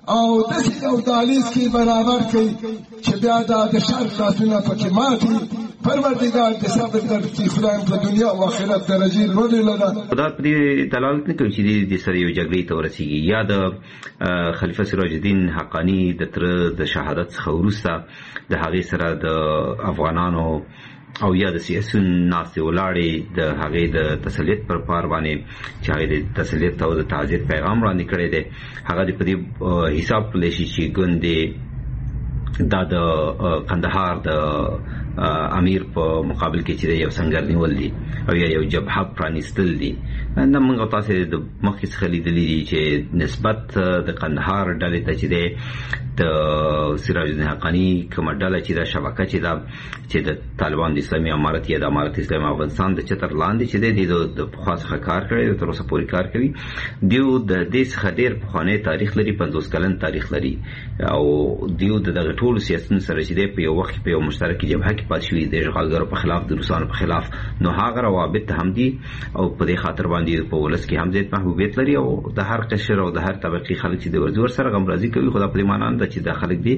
او داسې یو دهلیز کې برابر کړي چې بیا دا د شرق لاسونه پکې ماتي. پروردګار دې صبر درکړي، خدای په دنیا او آخرت درجې لوړې لره. خدا پرې دلالت نه کوي چې د سره یو جګړې ته ورسیږي یا د خلیفه سراج الدین حقانی د تر د شهادت څخه وروسته د هغې سره د افغانانو او یا د سیاسي ناستې ولاړې د هغې د تسلیت پر پار باندې چې هغې د تسلیت او د تعزیت پیغام وړاندې کړی دی، هغه د په دې حساب کړلی شي چې ګوندې دا د کندهار د امیر په مقابل کې چې یو سنگر نیول دي او یا یو جبهه پرانیستل دي. نن موږ تاسو د مخکې څخه لیدلي دي چې نسبت د کندهار ډلې ته چې دی د سراج الدین حقانی کومه ډله چې دا شبکه چې دا چې د طالبان د اسلامي امارت یا د امارت اسلامي افغانستان د چتر لاندې چې دی د پخوا څخه کار کړی، تر اوسه پورې کار کوي. دیو د دې څخه ډېر پخوانی تاریخ لري، پنځوس کلن تاریخ لري او دیو د دغه ټولو سیاستونو سره چې دی په یو وخت کې په یو مشترکه جبهه کې پاتې شوي د اشغالګرو په خلاف، د روسانو په خلاف، نو هغه روابط هم دي او په دې خاطر باندې په ولس کې هم زیات محبوبیت لري او د هر قشر او د هر طبقې خلک چې د ورزور سره غمرازي کوي. خدا په دې معنا ده چې د خلک دي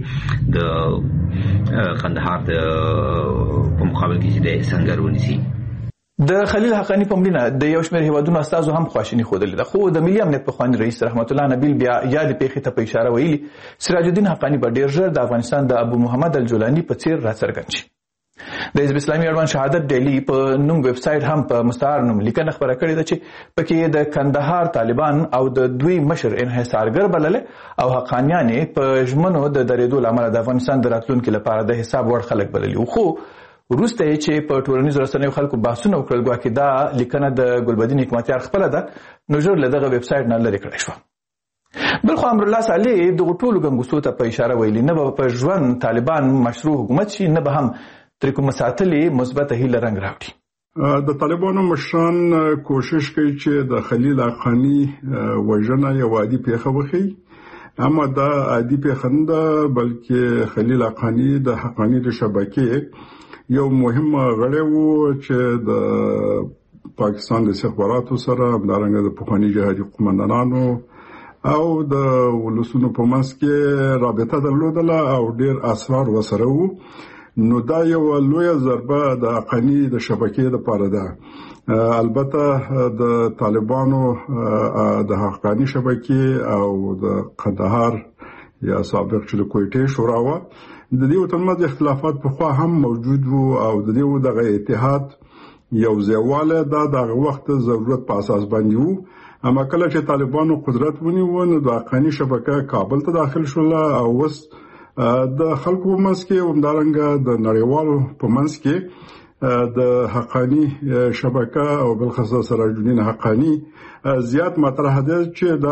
د کندهار د په مقابل کې چې د سنگر ونیسي. د خلیل حقانی په مړینه د یو شمېر هیوادونو استازو هم خواشیني ښودلې ده، خو د ملي امنیت پخواني رئیس رحمت الله نبیل بیا یادې پیښې ته په اشاره ویلي سراج الدین حقانی به ډېر ژر د افغانستان د ابو محمد الجولاني په څېر راڅرګند شي. د حزب اسلامي اړوند شهادت ډیلی په نوم ویب سایټ هم په مستعار نوم لیکنه خبره کړې ده چې پکې د کندهار طالبان او د دوی مشر انحصارګر بللې او حقانیانې په ژمنو د درېدو له امله د افغانستان د راتلونکي لپاره د حساب وړ خلک بللي. خو وروسته یې چې په ټولنیزو رسنیو خلکو بحثونه وکړل، ګواکې دا لیکنه د ګلبدین حکمتیار خپله ده، نو ژر له دغه ویب سایټ نه لرې کړی شوه. بل خو امرالله صالح دغو ټولو ګنګوسو ته په اشاره ویلي نه به په ژوند طالبان مشروع حکومت شي، نه به هم تر کومه ساتلې مثبته هیله رنګ راوړي. د طالبانو مشران کوشش کوي چې د خلیل حقانی وژنه یو عادي پیښه وښیي، اما دا عادي پیښه نه ده، بلکې خلیل حقانی د حقانی د شبکې یو مهم غړی و چې د پاکستان د استخباراتو سره همدارنګه د پخواني جهادي قومندانانو او د ولسونو په منځ کې رابطه درلودله او ډېر اسرار ورسره وو. نو دا یو لویه ضربه د حقانی د شبکې لپاره ده. البته د طالبانو د حقانی شبکې او د کندهار یا سابق چې د کویټې شورا وه د دې ترمنځ اختلافات پخوا هم موجود وو او د دې دغه اتحاد یو ځایوالی دا د هغه وخت ضرورت په اساس باندې وو. اما کله چې طالبانو قدرت ونیو نو د حقانی شبکه کابل ته داخل شوله او اوس د خلکو په منځ کې همدارنګه د نړیوالو په منځ کې د حقانی شبکه او بالخصوص سراج الدین حقانی زیات مطرح ده چې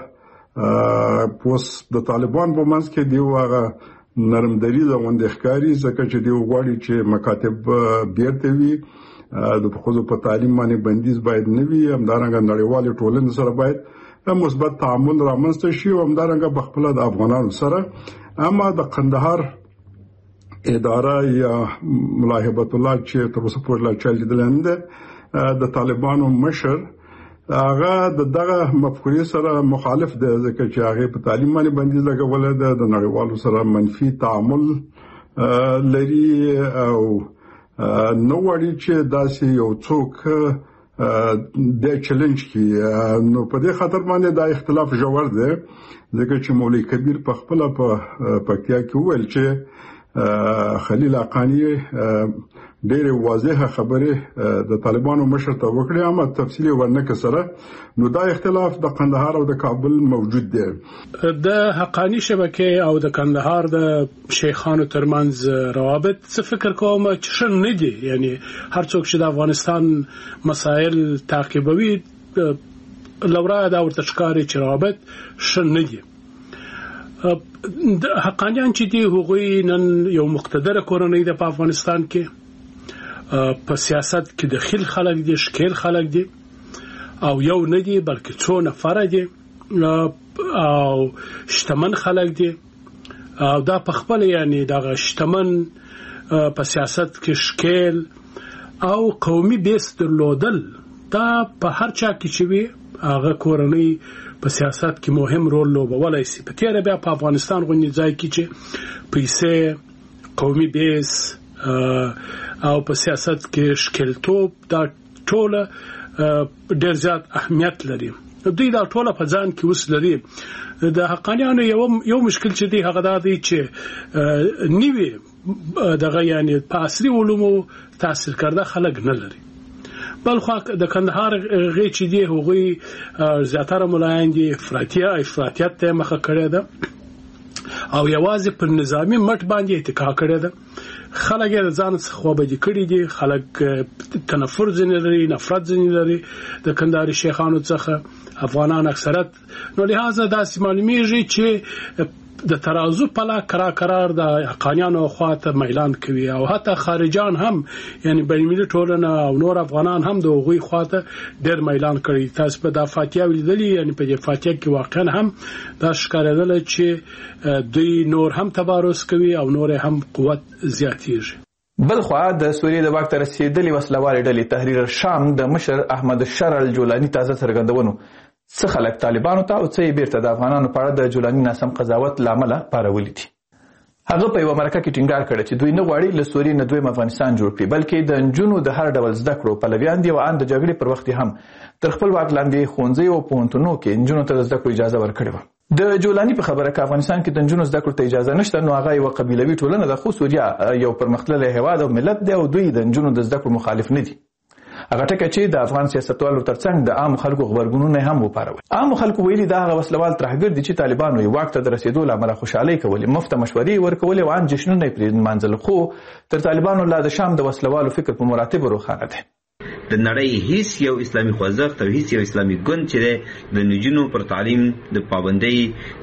دا پوس د طالبان په منځ کې دی هغه نرم دریزه غونډه ښکاری ځکه چې دی وغواړي چې مکاتب بیرته وي د خصوص په تعلیم باندې بندیز باید نه وي، همدارنګه نړیوال ټولنې سره باید مثبت تعامل رامنځته شي او همدارنګه بخپله د افغانانو سره. اما د قندهار اداره یا ملاحبت الله چې تر اوسه پورې لا چا لیدلی نه ده، د طالبانو مشر هغه د دغه مفکورې سره مخالف دی ځکه چې هغې په تعلیم باندې بندیز لګولی ده، د نړیوالو سره منفي تعامل لري او نه غواړي چې داسې یو څوک د چلنج کې. نو په دې خاطر باندې دا اختلاف ژور دی ځکه چې مولوي کبیر په خپله په پکتیا کې وویل چې خلیل حقانی ډېرې واضحه خبرې د طالبانو مشر ته وکړې، اما تفصیل یې ورنه کړه. نو دا اختلاف د قندهار او د کابل موجود دی. د حقانی شبکې او د کندهار د شیخانو ترمنځ روابط څه فکر کوم چې ښه نه دي، یعنی هر څوک چې د افغانستان مسایل تعقیبوي لورا دا ورته ښکاري چې روابط ښه نه دي. حقانیان چې دي هغوی نن یو مقتدره کورنۍ ده په افغانستان کې، په سیاست کې دخیل خلک دي، ښکیل خلک دي او یو نه دي بلکې څو نفره دي او شتمن خلک دي او دا په خپل یعنی دغه شتمن په سیاست کې ښکیل او قومي بیس درلودل دا په هر چا کې چې وي هغه کورنۍ په سیاست کې مهم رول لوبولای شي. په تیر بیا په افغانستان غونډې ځای کې چې پیسې قومي بیس او په سیاست کې شکلتوب دا ټول ډېر زیات اهمیت لري. دوی دا ټول په ځان کې اوس لري. د حقانیانو یو یو مشکل چې دی هغه دا دی چې نیوي دغه یعنی په عصري علومو تاثیر کرده خلک نه لري. بل خو د کندهار غي چې دی هغوی زیاتره ملایان دي افراطیه افراطیت ته مخه کړی ده او یوازې پر نظامی مټ باندې اتکا کړی ده. خلک یې ځان څخه خوابدي کړي دي. خلک تنفر ځنې لري، نفرت ځنې لري د کندهاري شیخانو څخه افغانان اکثرت. نو لہذا داسې معلومیږي چې د ترازو پلا کرا قرار د حقانیانو خواته میلان کوي او حتی خارجان هم یعنی بین المللي ټولنه او نور افغانان هم د هغوی خواته ډېر میلان کړي. تاسو په د فاتحه ولیدلی یعنی په د فاتحه کې واقعا هم دا ښکارېدل چې دوی نور هم تبارز کوي او نور هم قوت زیاتیږي. بل خوا د سوریې د واک ته رسېدلې وسلوالې ډلې تحریر شام د مشر احمد شرع الجولاني تازه څرګندونو څه خلک طالبانو ته او څه یې بیرته د افغانانو په اړه د جولاني ناسم قضاوت له امله پارولي دي. هغه په یوه مرکه کې ټینګار کړی چې دوی نه غواړي له سوریې نه دویم افغانستان جوړ کړي بلکې د نجونو د هر ډول زده کړو پلویان دي او ان د جګړې پر وخت هم تر خپل واک لاندې ښوونځیو او پوهنتونونو کې نجونو ته د زده کړو اجازه ورکړې وه. د جولاني په خبره که افغانستان کې د نجونو زده کړو ته اجازه نشته نو هغه یوه قبیلوي ټولنه ده، خو سوریا یو پرمختللی هېواد او ملت دی او دوی د نجونو د زده کړو مخالف نه دي. هغه ټکه چې د افغان سیاستوالو ترڅنګ د عامو خلکو غبرګونونه هم وپارول. عامو خلکو ویلي دا هغه وسلوال ترهګر دي چې طالبانو یې واک ته د رسېدو له امله خوشحالۍ کولې، مفته مشورې یې ورکولې او عام جشنونه یې پرې نمانځل. خو تر طالبانو لا د شام د وسلوالو فکر په مراتبو روښانه دی. د نړۍ هیڅ یو اسلامي خوځښت او هیڅ یو اسلامي ګوند چې د نجونو پر تعلیم د پابندۍ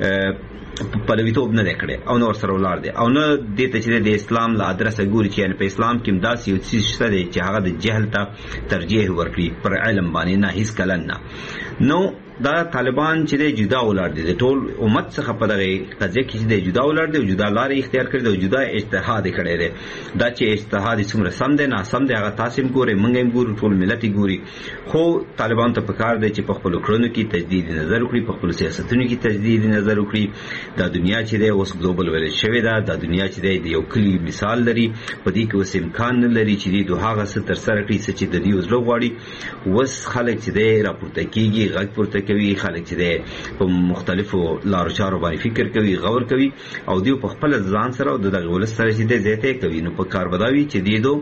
پلویتوب نه دی کړی او نه ورسره ولاړ دی او نه دې ته چې د اسلام له ادرسه ګوري چې یعنې په اسلام کې هم داسې یو څیز شته دی چې هغه د جهل ته ترجیح ورکړي پر علم باندې، نه هیڅ کله نه. نو دا طالبان چې دی جدا ولاړ دي د ټول امت څخه په دغه قضیه کې چې دی جدا ولاړ دی او جدا لارې اختیار کړې دی او جدا اجتهاد یې کړی دی. دا چې اجتهاد یې څومره سم دی ناسم دی هغه تاسې هم ګورئ، موږ هم ګورو، ټول ملت یې ګوري. خو طالبانو ته پکار دی چې په خپلو کړنو کې تجدید نظر وکړي، په خپلو سیاستونو کې تجدید نظر وکړي. دا دنیا چې دی اوس ګلوبل ویلج شوې ده، دا دنیا چې دی د یو کلي مثال لري، په دې کې اوس امکان نه لري چې دوی هغه څه ترسره کړي څه چې د دوی زړه غواړي. اوس خلک چې دی راپورته کېږي، غږ پورته کوي، خلک چې په مختلفو لارو چارو باندې فکر کوي، غور کوي او دوی په خپل ځان سره او دغه ولس سره چې دی زیاتی کوي. نو په کار بداوي چې دی دو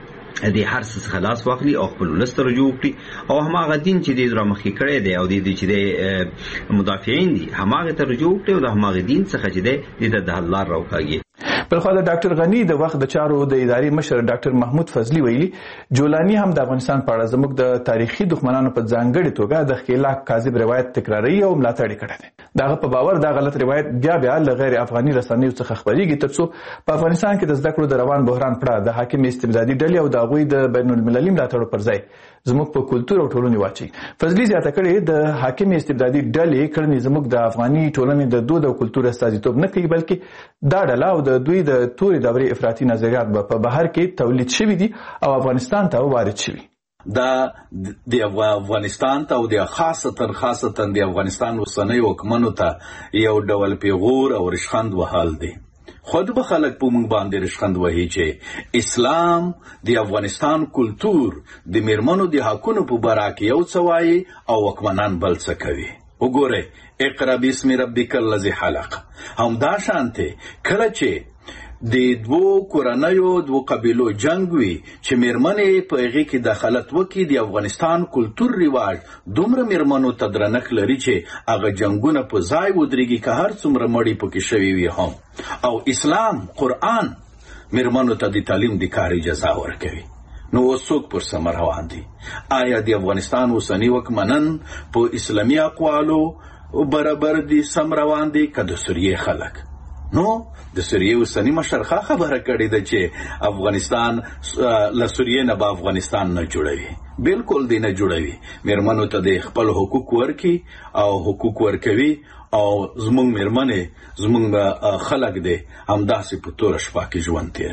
د هر څه خلاص واخلي او خپل ولس ته رجوع کړي او هماغه دین چې دی رامخکې کړی دی او دی چې دی مدافعین دي هماغه ته رجوع کړي او د هماغه دین څخه چې دی د حل لار راوکاږي. بلخوا د ډاکټر غنی د وخت د چارو د ادارې مشر ډاکټر محمود فضلی ویلي جولانی هم د افغانستان په اړه زموږ د تاریخي دښمنانو په ځانګړې توګه د ښکېلاک کاذب روایت تکراروي او ملاتړ یې کړی دی. د هغه په باور دا غلط روایت بیا بیا له غیر افغاني رسنیو څخه خپرېږي تر څو په افغانستان کې د زده کړو د روان بحران پړه د حاکم استبدادي ډلې او د هغوی د بین المللي ملاتړو پر ځای زموږ په کلتور او ټولنې واچوي. فضلي زیاته کړې د حاکم استبدادي ډلې کړنې زموږ د افغاني ټولنې د دود او کلتور استازیتوب نه کوي بلکې دا ډله او د دوی د تورې دورې افراطي نظریات به په بهر کې تولید شوي دي او افغانستان ته وارد شوي. دا د افغانستان ته او د خاصتا خاصتا د افغانستان اوسنۍ واکمنو ته یو ډول پیغور او رشخند وهل دی. خود به خلک په موږ باندې رشخند وهي چې اسلام د افغانستان کلتور د میرمنو د حقونو په باره کې یو څه وایي او واکمنان بل څه کوي. وګورئ اقرا باسم ربک الذی خلق. همدا شانته کله چې د دوو کورنیو دوو قبیلو جنگ وي چې میرمنې په هغې کې دخالت وکړي د افغانستان کلتور رواج دومره میرمنو ته درنښت لري چې هغه جنګونه په ځای ودرېږي که هر څومره مړي پکې شوي وي هم. او اسلام قرآن میرمنو ته د تعلیم د کار اجازه ورکوي. نو اوس څوک پر سمه روان دي؟ آیا د افغانستان اوسني واکمنان په اسلامي اقوالو برابر دي سم روان دي که د سوریې خلک؟ نو د سوریې اوسني مشرخه خبره کړې ده چې افغانستان له سوریې نه به افغانستان نه جوړوي. بالکل دی نه جوړوي. میرمنو ته د خپل حقوق ورکړي او حقوق ورکوي او زموږ میرمنې زموږ خلک دی همداسې په توره شپه کې ژوند تېروي.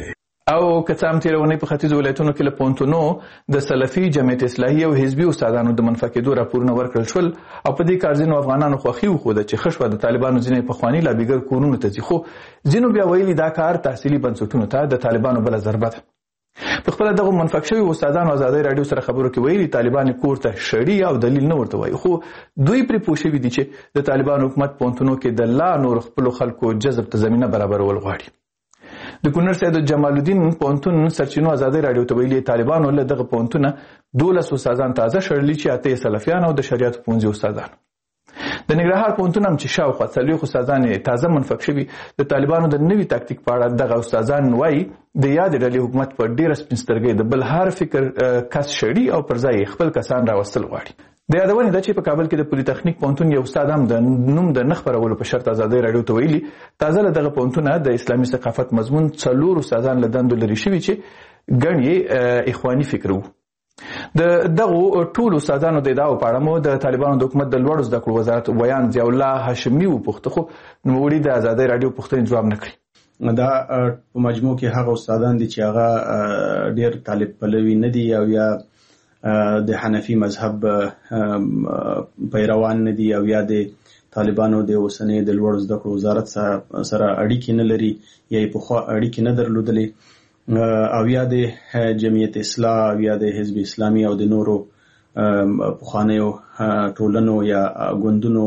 او که څه هم تېره اونۍ په ختیځو ولایتونو کې له پوهنتونو د سلفي جمعیت اصلاحي او حزبي استادانو د منفه کېدو راپورونه ورکړل شول او په دې کار ځینو افغانانو خوښي وښوده چې ښه شوه د طالبانو ځینې پخواني لابیګر کورونو ته ځي، خو ځینو بیا ویلي دا کار تحصیلي بنسټونو ته د طالبانو بله ضربه ده. په خپله دغو منفک شوي استادانو ازادۍ راډیو سره خبرو کې ویلي طالبان کور ته شړي او دلیل نه ورته وایي، خو دوی پرې پوه شوي دي چې د طالبان حکومت پوهنتونو کې د لا نور خپلو خلکو جذب ته زمینه برابرول غواړي. د کونړ سید جمال الدین پوهنتون سرچینو ازادۍ راډیو ته ویلي طالبانو له دغه پوهنتونه دولس استادان تازه شړلي چې اته سلفیان او د شریعت پوهنځي استادان. د ننګرهار پوهنتون هم چې شاوخوا څلوېښت استادان تازه منفک شوي د طالبانو د نوي تاکتیک په اړه دغه استادان وایي د یادې ډلې حکومت په ډېره سپین سترګۍ د بل هر فکر کس شړي او پر ځای خپل کسان راوستل غواړي. د یادونې ده چې په کابل کې د پولي تخنیک پوهنتون یو استاد هم د نوم د نه خپرولو په شرط ازادۍ راډیو ته ویلي تازه له دغه پوهنتونه د اسلامي ثقافت مضمون څلور استادان له دندو لرې شوي چې ګڼ یې اخواني فکر وو. د دغو ټولو استادانو د ادعاو په اړه مو د طالبانو د حکومت د لوړو زده کړو وزارت ویان ضیاء الله هاشمي وپوښته، خو نوموړي د ازادۍ راډیو پوښتنې ځواب نه کړي. دا په مجموع کې هغه استادان دي چې هغه ډېر طالب پلوي نه دي او یا د حنفي مذهب پیروان نه دي او یا د طالبانو د اوسنۍ د لوړو زده کړو وزارت سره اړیکې نه لري یا یې پخوا اړیکې نه درلودلې او یا د جمعیت اصلاح او یا د حزب اسلامي او د نورو پخوانیو ټولنو یا ګوندونو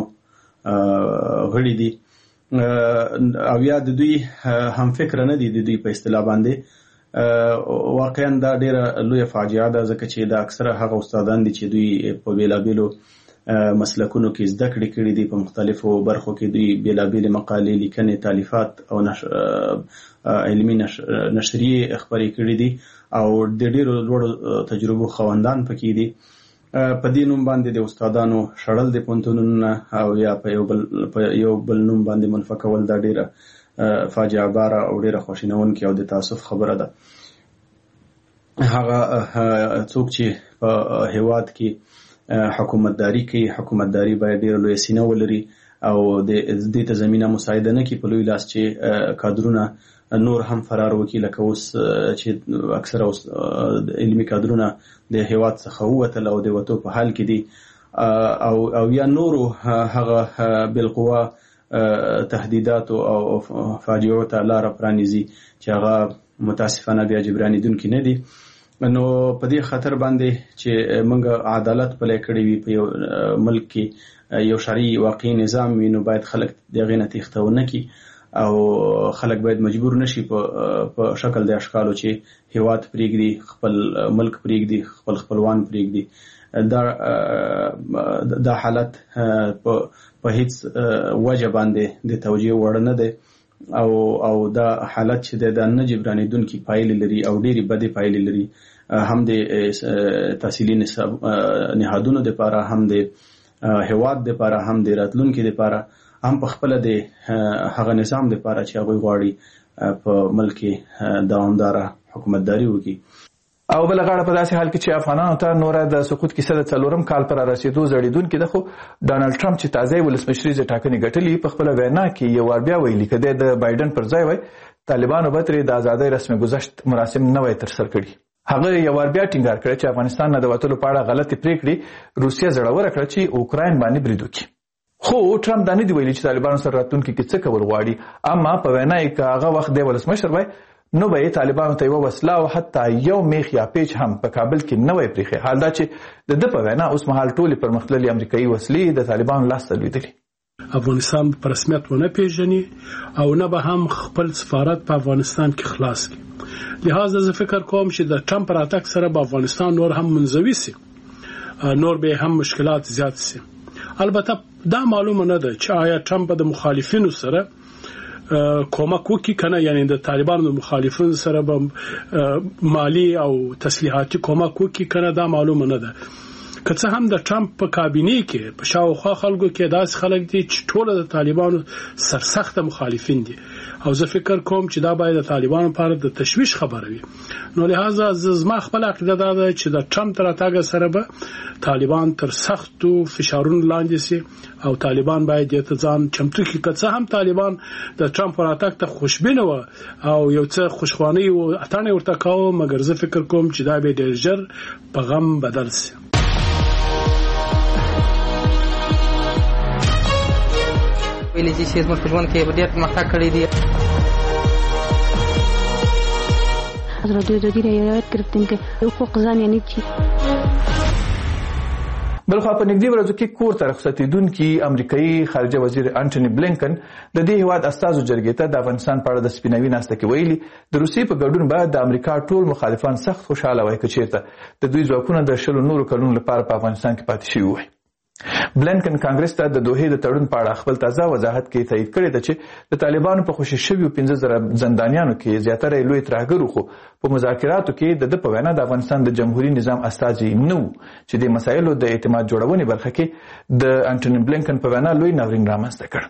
غړي دي او یا د دوی هم فکر نه دي د دوی په اصطلاح باندې. واقعا دا ډیره لویه فاجعه ده ځکه چې دا اکثره هغه استادان دي چې دوی په بیلابیلو مسلکونو کې زده کړې کړي دي، په مختلفو برخو کې دوی بیلابیلې مقالې لیکنې تالیفات او علمي نشریې خپرې کړي دي او د ډیرو لوړو تجربو خاوندان پکې دي. په دې نوم باندې د استادانو شړل د پوهنتونونو او یا په یو بل په یو بل نوم باندې منفعه کول دا ډیره فاجعه باره او ډیره خواشینونکې او د تاسف خبره ده. هغه څوک چې په هیواد کې حکومتداري کوي، حکومتداري باید ډیره لویه سینه ولري او د دې ته زمینه مساعده نه کړي په لوی لاس چې کادرونه نور هم فرار وکړي، لکه اوس چې اکثره علمي کادرونه د هیواد څخه ووتل او د وتو په حال کې دي او او یا نورو هغه بالقوه تهدیدات او فاجعو ته لاره پرانیزي چې هغه متاسفانه بیا جبرانیدونکي نه دي. نو په دې خطر باندې چې موږ عدالت پلی کړی وي په یو ملک کې یو شرعي واقعي نظام وي، نو باید خلک د هغې نه تېښته ونه کړي او خلک باید مجبور نشي په شکل د اشکالو چې هیواد پرېږدي، خپل ملک پرېږدي، خپل خپلوان پرېږدي. دا دا حالت په هیڅ وجه باندې د توجیه وړ نه دی او او دا حالت چې د نه جبرانېدونکي پایلې لري او ډېرې بدې پایلې لري، هم د تحصیلي نهادونو دپاره، هم د هیواد دپاره، هم د راتلونکي دپاره، هم په خپله د هغه نظام دپاره چې هغوی غواړي په ملک کې دوامداره حکومتداري وکړي. او بل غاړه په داسې حال کې چې افغانانو ته نوره د سقوط کیسه د څلورم کال پر رسیدو زړېدونکې ده، خو ډانلډ ټرمپ چې تازه ولسمشریزې ټاکنې ګټلې په خپله وینا کې یو وار بیا ویلي که دی د بایډن پر ځای وای طالبانو به ترې د ازادۍ رسم ګذشت مراسم نه وای ترسره کړي. هغه یو وار بیا ټینګار کړی چې افغانستان نه د وتلو په اړه غلطې پرېکړې روسیه زړوره کړه چې اوکراین باندې برید وکړي. خو ټرمپ دا نه دی ویلي چې طالبانو سره راتلونکي کې څه کول غواړي، اما په وینا یې که هغه وخت دی ولسمشر وای نو به طالبانو ته یو وسله او حتی یو میخ یا پیچ هم په کابل کې نه وای پریښی. حال دا چې د ده په وینا اوس مهال ټولې پرمختللې امریکایي وسلې د طالبانو لاسته لوېدلي. افغانستان په رسمیت ونه پیژني او نه به هم خپل سفارت په افغانستان کې خلاص کړي. لہذا زه فکر کوم چې د ټرمپ راتګ سره به افغانستان نور هم منزوي سي، نور به هم مشکلات زیات سي. البته دا معلومه نه ده چې آیا ټرمپ د مخالفینو سره کومک وکړي کنه، یعنی د طالبانو مخالفین سره به مالی او تسلیحاتي کومک وکړي کنه، دا معلومه نه ده. که څه هم د ټرمپ په کابینه کې په شاوخوا خلکو کې داسې خلک دي چې ټول د طالبانو سرسخت مخالفین دي او زه فکر کوم چې دا باید د طالبانو لپاره د تشویش خبره وي. نو لہذا زما خپل عقیده دا ده چې د ټرمپ تر راتګ سره به طالبان تر سختو فشارونو لاندې سي او طالبان باید د ځان چمتو کړي. که څه هم طالبان د ټرمپ راتګ ته خوشبینه و او یو څه خوشخوانی او اتانه ورته کاوه، مګر زه فکر کوم چې دا به ډېر ژر په غم بدل سي. ویلي چې زموږ په ژوند کې ډېر پرمختګ کړی دی. از رادیو دادی رایت گرفتیم که حقوق زن یعنی چی؟ بلخوا په نږدې ورځو کې کور ته رخصتېدونکي امریکایي خارجه وزیر انټوني بلینکن د دې هیواد استازو جرګې ته د افغانستان په اړه د سپیناوي ناسته کې ویلي د روسیې په ګډون به د امریکا ټول مخالفان سخت خوشحاله وای که چیرته د دوی ځواکونه د شلو نورو کلونو لپاره په افغانستان کې پاتې شوي وای. بلینکن کانګرس ته د دوحې د تړون په اړه خپل تازه وضاحت کې تایید کړی ده چې د طالبانو په خوشي شویو پنځه زره زندانیانو کې زیاتره لوی ترهګرو خو په مذاکراتو کې د د په وینا د افغانستان د جمهوریت نظام استازي نه وو چې د مسایلو د اعتماد جوړونې برخه کې د انټوني بلینکن په وینا لوی ناورین رامنځته کړ.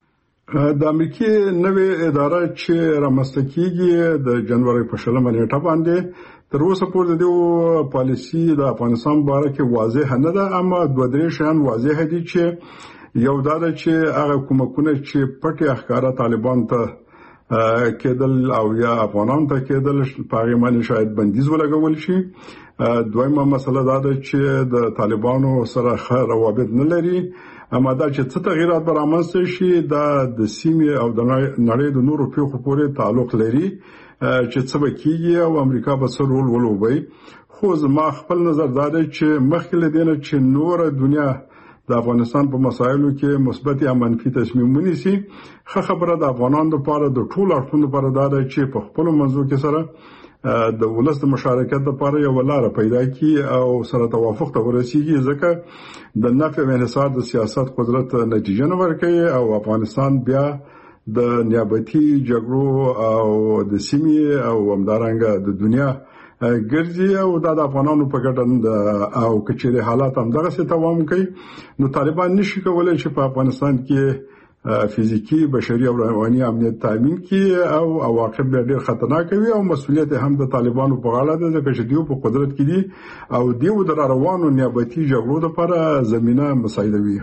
د امریکای نوې اداره چې رامنځته کیږي د جنوري په شلمه نیټه باندې تر اوسه پورې د دې پالیسي د افغانستان باره کې واضح نه ده، اما دوه درې شیان واضح دي چې یو دا ده چې هغه کومکونه چې پټي اخکارا طالبان ته کېدل او یا افغانان ته کېدل په هغه باندې شاید بندیز ولګول شي. دویمه مسله دا ده چې د طالبانو سره ښه روابط نه لري، اما دا چې څه تغیرات به رامنځته شي دا د سیمې او د نړۍ د نورو پیښو پورې تعلق لري چې څه به کیږي او امریکا به څه رول ولوبوي. خو زما خپل نظر دا دی چې مخکې له دې نه چې نوره دنیا د افغانستان په مسایلو کې مثبت یا منفي تصمیم ونیسي، ښه خبره د افغانانو لپاره د ټولو اړخونو لپاره دا ده چې په خپلو منځو کې سره د ولس د مشارکت لپاره یو لاره پیدا کړي او سره توافق ته ورسیږي، ځکه د نفع او انحصار د سیاست قدرت نتیجه نه ورکوي او افغانستان بیا د نیابتي جګړو او د سیمې او همدارنګه د دنیا ګرځي او دا د افغانانو په ګټه او کچېرې حالات هم دغه څه دوام کوي. نو طالبان نشي کولای چې په افغانستان کې فزیکی بشري او رواني امنیت تامین کړي او عواقب به ډېر خطرناک وي او مسؤلیت هم د طالبانو په غاړه ده ځکه چې دوی په قدرت کې دي او دوی د روانو نیابتي جګړو لپاره زمينه مساعدوي.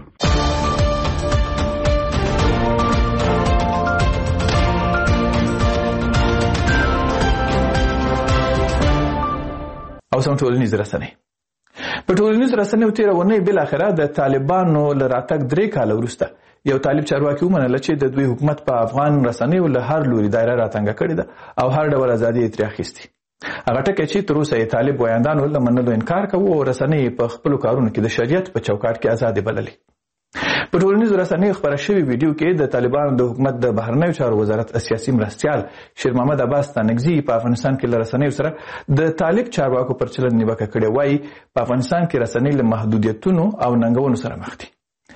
او سم ټولنیز رسنۍ په ټولنیز رسنیو تیره ونې بل اخره د طالبانو له راتګ درې کال وروسته یو طالب چارواکي ومنله چې د دوی حکومت په افغان رسنیو له هر لوري دایره راتنګه کړې ده او هر ډول ازادي یې ترې اخیستې. هغه ټکی چې تر اوسه یې طالب ویاندانو له منلو انکار کوي او رسنۍ په خپلو کارونو کې د شریعت په چوکاټ کې ازادي بللې. په ټولنیزو رسنیو خپره شوې ویډیو کې د طالبانو د حکومت د بهرنیو چارو وزارت سیاسي مرستیال شیر محمد عباس ستانکزي په افغانستان کې له رسنیو سره د طالب چارواکو پر چلند نیوکه کړې وایي په افغانستان کې رسنۍ له محدودیتونو او ننګونو سره مخ دي.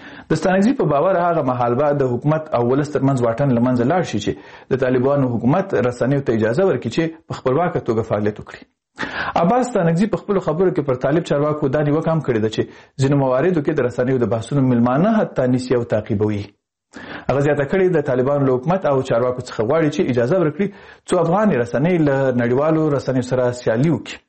د ستانکزي په باور هغه مهال به د حکومت او ولس ترمنځ واټن له منځه لاړ شي چې د طالبانو حکومت رسنیو ته اجازه ورکړي چې په خپلواکه توګه فعالیت وکړي. عباس ستانکزي په خپلو خبرو کې پر طالب چارواکو دا نیوکه هم کړې ده چې ځینو مواردو کې د رسنیو د بحثونو ملمانه حتی نیسي او تعقیبوي. هغه زیاته کړې د طالبانو له حکومت او چارواکو څخه غواړي چې اجازه ورکړي څو افغاني رسنۍ له نړیوالو رسنیو سره سیالي وکړي.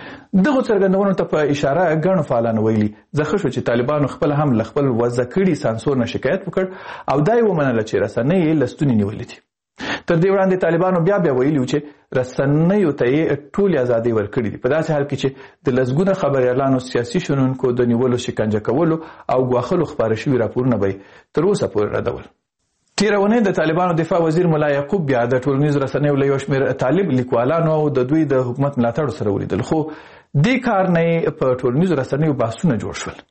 دغه څرګندونو ته په اشاره ګڼو فعالانو ویلي ځکه شو چې طالبانو خپل هم له خپل وضع کړي سانسور نه شکایت وکړ او دا یې ومنله چې رسنۍ یې له ستوني نیولې دي. تر دې وړاندې طالبانو بیا بیا ویلي چې رسنیو ته یې ټولې ازادۍ ورکړې دي په داسې حال کې چې د لسګونه خبریالانو سیاسي شنونکو د نیولو شکنجه کولو او ګواښلو خپاره شوي راپورونه به یې تر اوسه پورې ردول. تېره اونۍ د طالبانو دفاع وزیر ملا یعقوب بیا د ټولنیزو رسنیو له یو شمېر طالب لیکوالانو او د دوی د حکومت ملاتړو سره ولیدل، خو دې کار نه یې په ټولنیزو رسنیو بحثونه جوړ شول.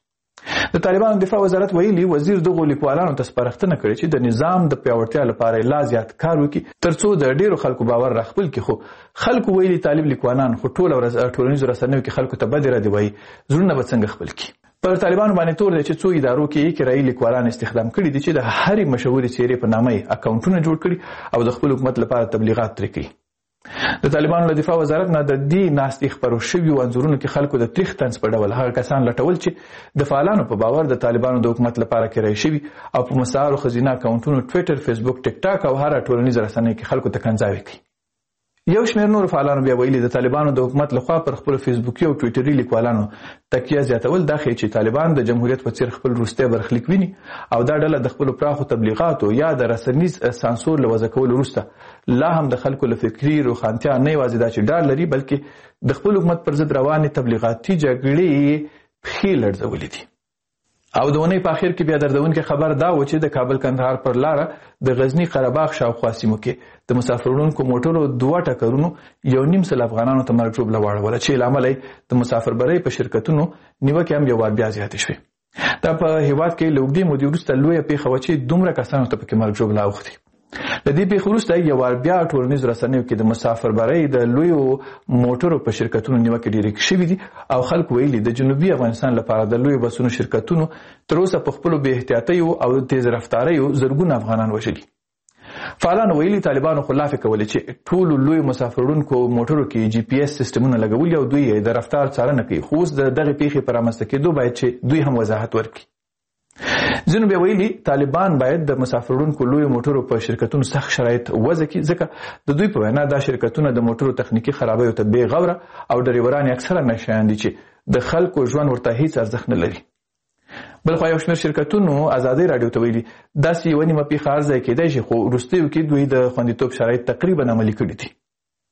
د طالبانو دفاع وزارت ویلي وزیر دغو لیکوالانو ته سپارښتنه کړې چې د نظام د پیاوړتیا لپاره لا زیات کار وکړي ترڅو د ډیرو خلکو باور راخپل کړي. خو خلکو ویلي طالب لیکوالان خو ټول ټولنیزو رسنیو کې خلکو ته بدې ردې وایي، زړونه به څنګه خپل کړي. پر طالبانو باندې تور دی چې څو ادارو کې کرایي لیکوالان استخدام کړي دي چې د هرې مشهورې څیرې په نامه یې اکاونټونه جوړ کړي او د خپل حکومت لپاره تبلیغات ترې کوي. د طالبانو له دفاع وزارت نه د دې ناستې خپرو شویو انځورونو کې خلکو د تریخ طنز په ډول هغه کسان لټول چې د فعالانو په باور د طالبانو د حکومت لپاره کرایه شوي او په مستعارو ښځینه اکاونټونو ټویټر، فیسبوک، ټیک ټاک او هره ټولنیزه رسنۍ کې خلکو ته کنځاوې کوي. یو شمېر نور فعالانو بیا ویلي د طالبانو د حکومت لخوا پر خپل فیسبوکي او ټویټري لیکوالانو تکیه زیاتول دا ښیي چې طالبان د جمهوریت په څیر خپل وروستی برخلیک ویني او دا ډله د خپلو پراخو تبلیغاتو یا د رسنیز سانسور له وضع کولو وروسته لا هم د خلکو له فکري روښانتیا نه یوازې دا چې ډار لري بلکې د خپل حکومت پر ضد روانې تبلیغاتي جګړې پښې لړزولې دي. او د اونۍ په اخر کې بیا دردونکې خبر دا و چې د کابل کندهار پر لاره د غزني قره باغ شاوخوا سیمو کې د مسافر وړونکو موټرو دوه ټکرونو یو نیم سل افغانانو ته مرګ ژوبله واړوله چې له امله یې د مسافربرۍ په شرکتونو نیوکې هم یو وار بیا زیاتې شوې. دا په هیواد کې له اوږدې مودې وروسته لویه پېښه وه چې دومره کسانو ته پکې مرګ ژوبله اوښتې. له دې پېښې وروسته یو وار بیا ټولنیزو رسنیو کې د مسافربرۍ د لویو موټرو په شرکتونو نیوکې ډېرې شوي دي او خلکو ویلي د جنوبي افغانستان لپاره د لویو بسونو شرکتونو تر اوسه په خپلو بې احتیاطیو او تیز رفتاریو زرګونه افغانان وژلي. فعالانو ویلي طالبانو خو لافې کولې چې ټولو لویو مسافر وړونکو موټرو کې جی پی ایس سیسټمونه لګولي او دوی یې د رفتار څارنه کوي، خو اوس د دغې پېښې په رامنځته کېدو باید چې دوی هم وضاحت ورکړي. ځینو بیا ویلي طالبان باید د مسافر وړونکو لویو موټرو په شرکتونو سخت شرایط وضع کړي ځکه د دوی په وینا دا شرکتونه د موټرو تخنیکي خرابیو ته بې غوره او ډریوران یې اکثره نشیان دي چې د خلکو ژوند ورته هیڅ ارزښت نه لري. بلخوا یو شمېر شرکتونو ازادۍ راډیو ته ویلي داسې یوه نیمه پېښه هر ځای کېدای شي خو وروستیو کې دوی د خوندیتوب شرایط تقریبا عملي کړي دي.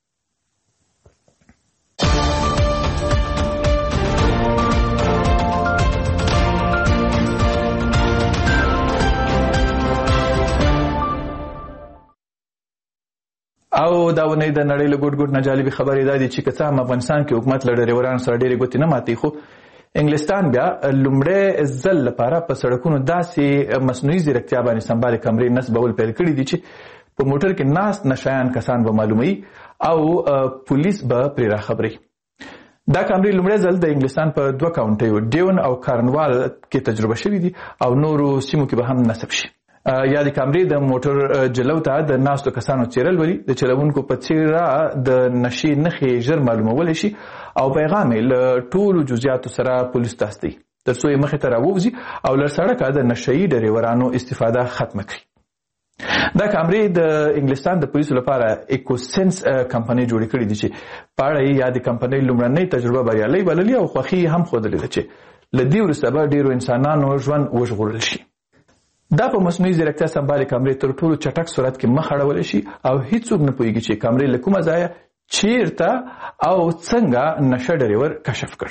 او دا ونې د نړۍ له ګوټ ګوټ نه جالبې خبرې دا دي چې که څه هم افغانستان کې حکومت له ډریورانو سره ډېرې ګوتې نه ماتوي خو انګلستان بیا لومړی ځل لپاره په سړکونو داسې مصنوعي ځیرکتیا باندې سمبالې کمرې نصبول پیل کړي دي چې په موټر کې ناست نشیان کسان به معلوموي او پولیس به پرې راخبروي. دا کمرې لومړی ځل د انګلستان په دوه کاونټیو ډیون او کارنوال کې تجربه شوي دي او نورو سیمو کې به هم نصب شي. یا د کمرې د موټر جلو ته د ناستو کسانو څیره لولي د چلوونکو په څیره د نشې نښې ژر معلومولی شي او پیغام یې له ټولو جزیاتو سره پولیس ته استوي تر څو یې مخې ته راووځي او له سړکه د نشهیي ډریورانو استفاده ختمه کړي. دا کمرې د انګلستان د پولیسو لپاره ایکوسنس کمپنۍ جوړې کړې دي چې په اړه یې یا د کمپنۍ لومړنۍ تجربه بریالۍ بللې او خوښي هم ښودلې ده چې له دې وروسته به ډېرو انسانانو ژوند وژغورل شي. دا په مصنوعي ځیرکتیا سمبالې کمرې تر ټولو چټک سرعت کې مخ اړولی شي او هیڅوک نه پوهېږي چې کمرې له کومه ځایه چیرته او څنګه نشه ډریور کشف کړ.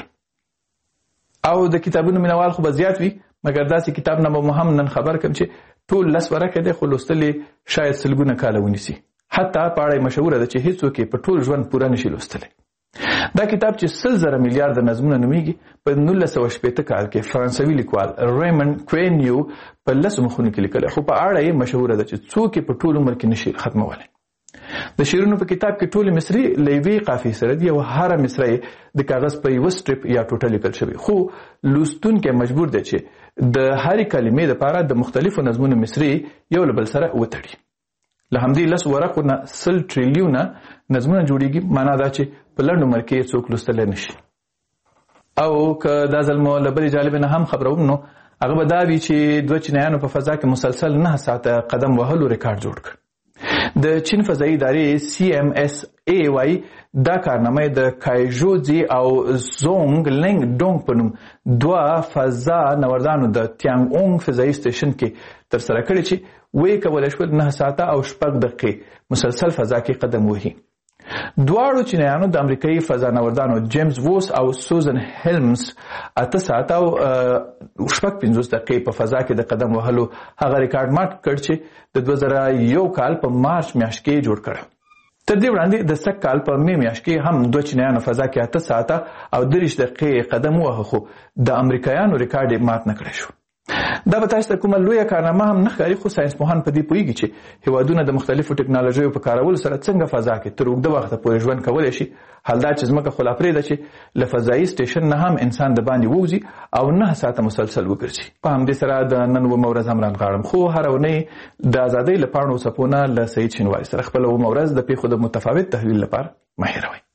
او د کتابونو مینوال خو به زیات وي مګر داسې کتاب نه به هم نن خبر کړم چې ټول لس ورقې دی خو لوستل یې شاید سلګونه کاله ونیسي. حتی په اړه یې مشهوره ده چې هیڅوک یې په ټول ژوند پوره نشي لوستلی. دا کتاب چې سل زره میلیارده نظمونه نومیږي په نولس سوه شپېته کال کې فرانسوي لیکوال ریمنډ کوینیو په لسو مخونو کې لیکلی خو په اړه یې مشهوره ده چې څوک یې په ټول عمر کې نشي ختمولی. د شعرونو په کتاب کې ټولې مصري له یوې قافیې سره دي او هره مصره یې د کاغذ په یوه سټریپ یا ټوټه لیکل شوې خو لوستونکی مجبور دی چې د هرې کلمې دپاره د مختلفو نظمونو مصري یو له بل سره وتړي. له همدې لسو ورقو نه سل ټریلیونه نظمونه جوړیږي. معنا دا چې په لنډ عمر کې څوک لوستلی نشي. او که دا ځل مو له بلې جالبې نه هم خبروم نو هغه به دا وي چې دوه چینایانو په فضا کې مسلسل نه ساعته قدم وهلو ریکارډ جوړ کړ. د چین فضایي ادارې سی ایم اس ای وایي دا کارنامه د کایژوزي او زونګ لنګ ډونګ په نوم دوه فضا نوردانو د تیانګ اونګ فضایي سټیشن کې ترسره کړې چې ویې کولی شول نه ساعته او شپږ دقیقې مسلسل فضا کې قدم وهي. دواړو چینایانو د امریکایي فضا نوردانو جیمز ووس او سوزن هیلمز اته ساعته او شپږ پنځوس دقیقې په فضا کې د قدم وهلو هغه ریکارډ مات کړ چې د دوه زره یو کال په مارچ میاشت کې جوړ کړ. تر دې وړاندې د سږ کال په مې میاشت کې هم دوه چینایانو فضا کې اته ساعته او دېرش دقیقې قدم ووهه خو د امریکایانو ریکارډ یې مات نه کړی شو. دا به تاسو ته کومه لویه کارنامه هم نه ښکاري، خو ساینس پوهان په دې پوهیږي چې هیوادونه د مختلفو ټکنالوژیو په کارولو سره څنګه فضا کې تر اوږده وخته پورې ژوند کولی شي. حال دا چې ځمکه خو لا پرېږده چې له فضایي سټیشن نه هم انسان د باندې ووځي او نه ساعته مسلسل وګرځي. په همدې سره د نن اوومه ورځ هم رانغاړم، خو هره اونۍ د ازادۍ له پاڼو څپو نه له سعید شینواري سره خپله اوومه ورځ د پیښو د متفاوت تحلیل لپاره مه هېروئ.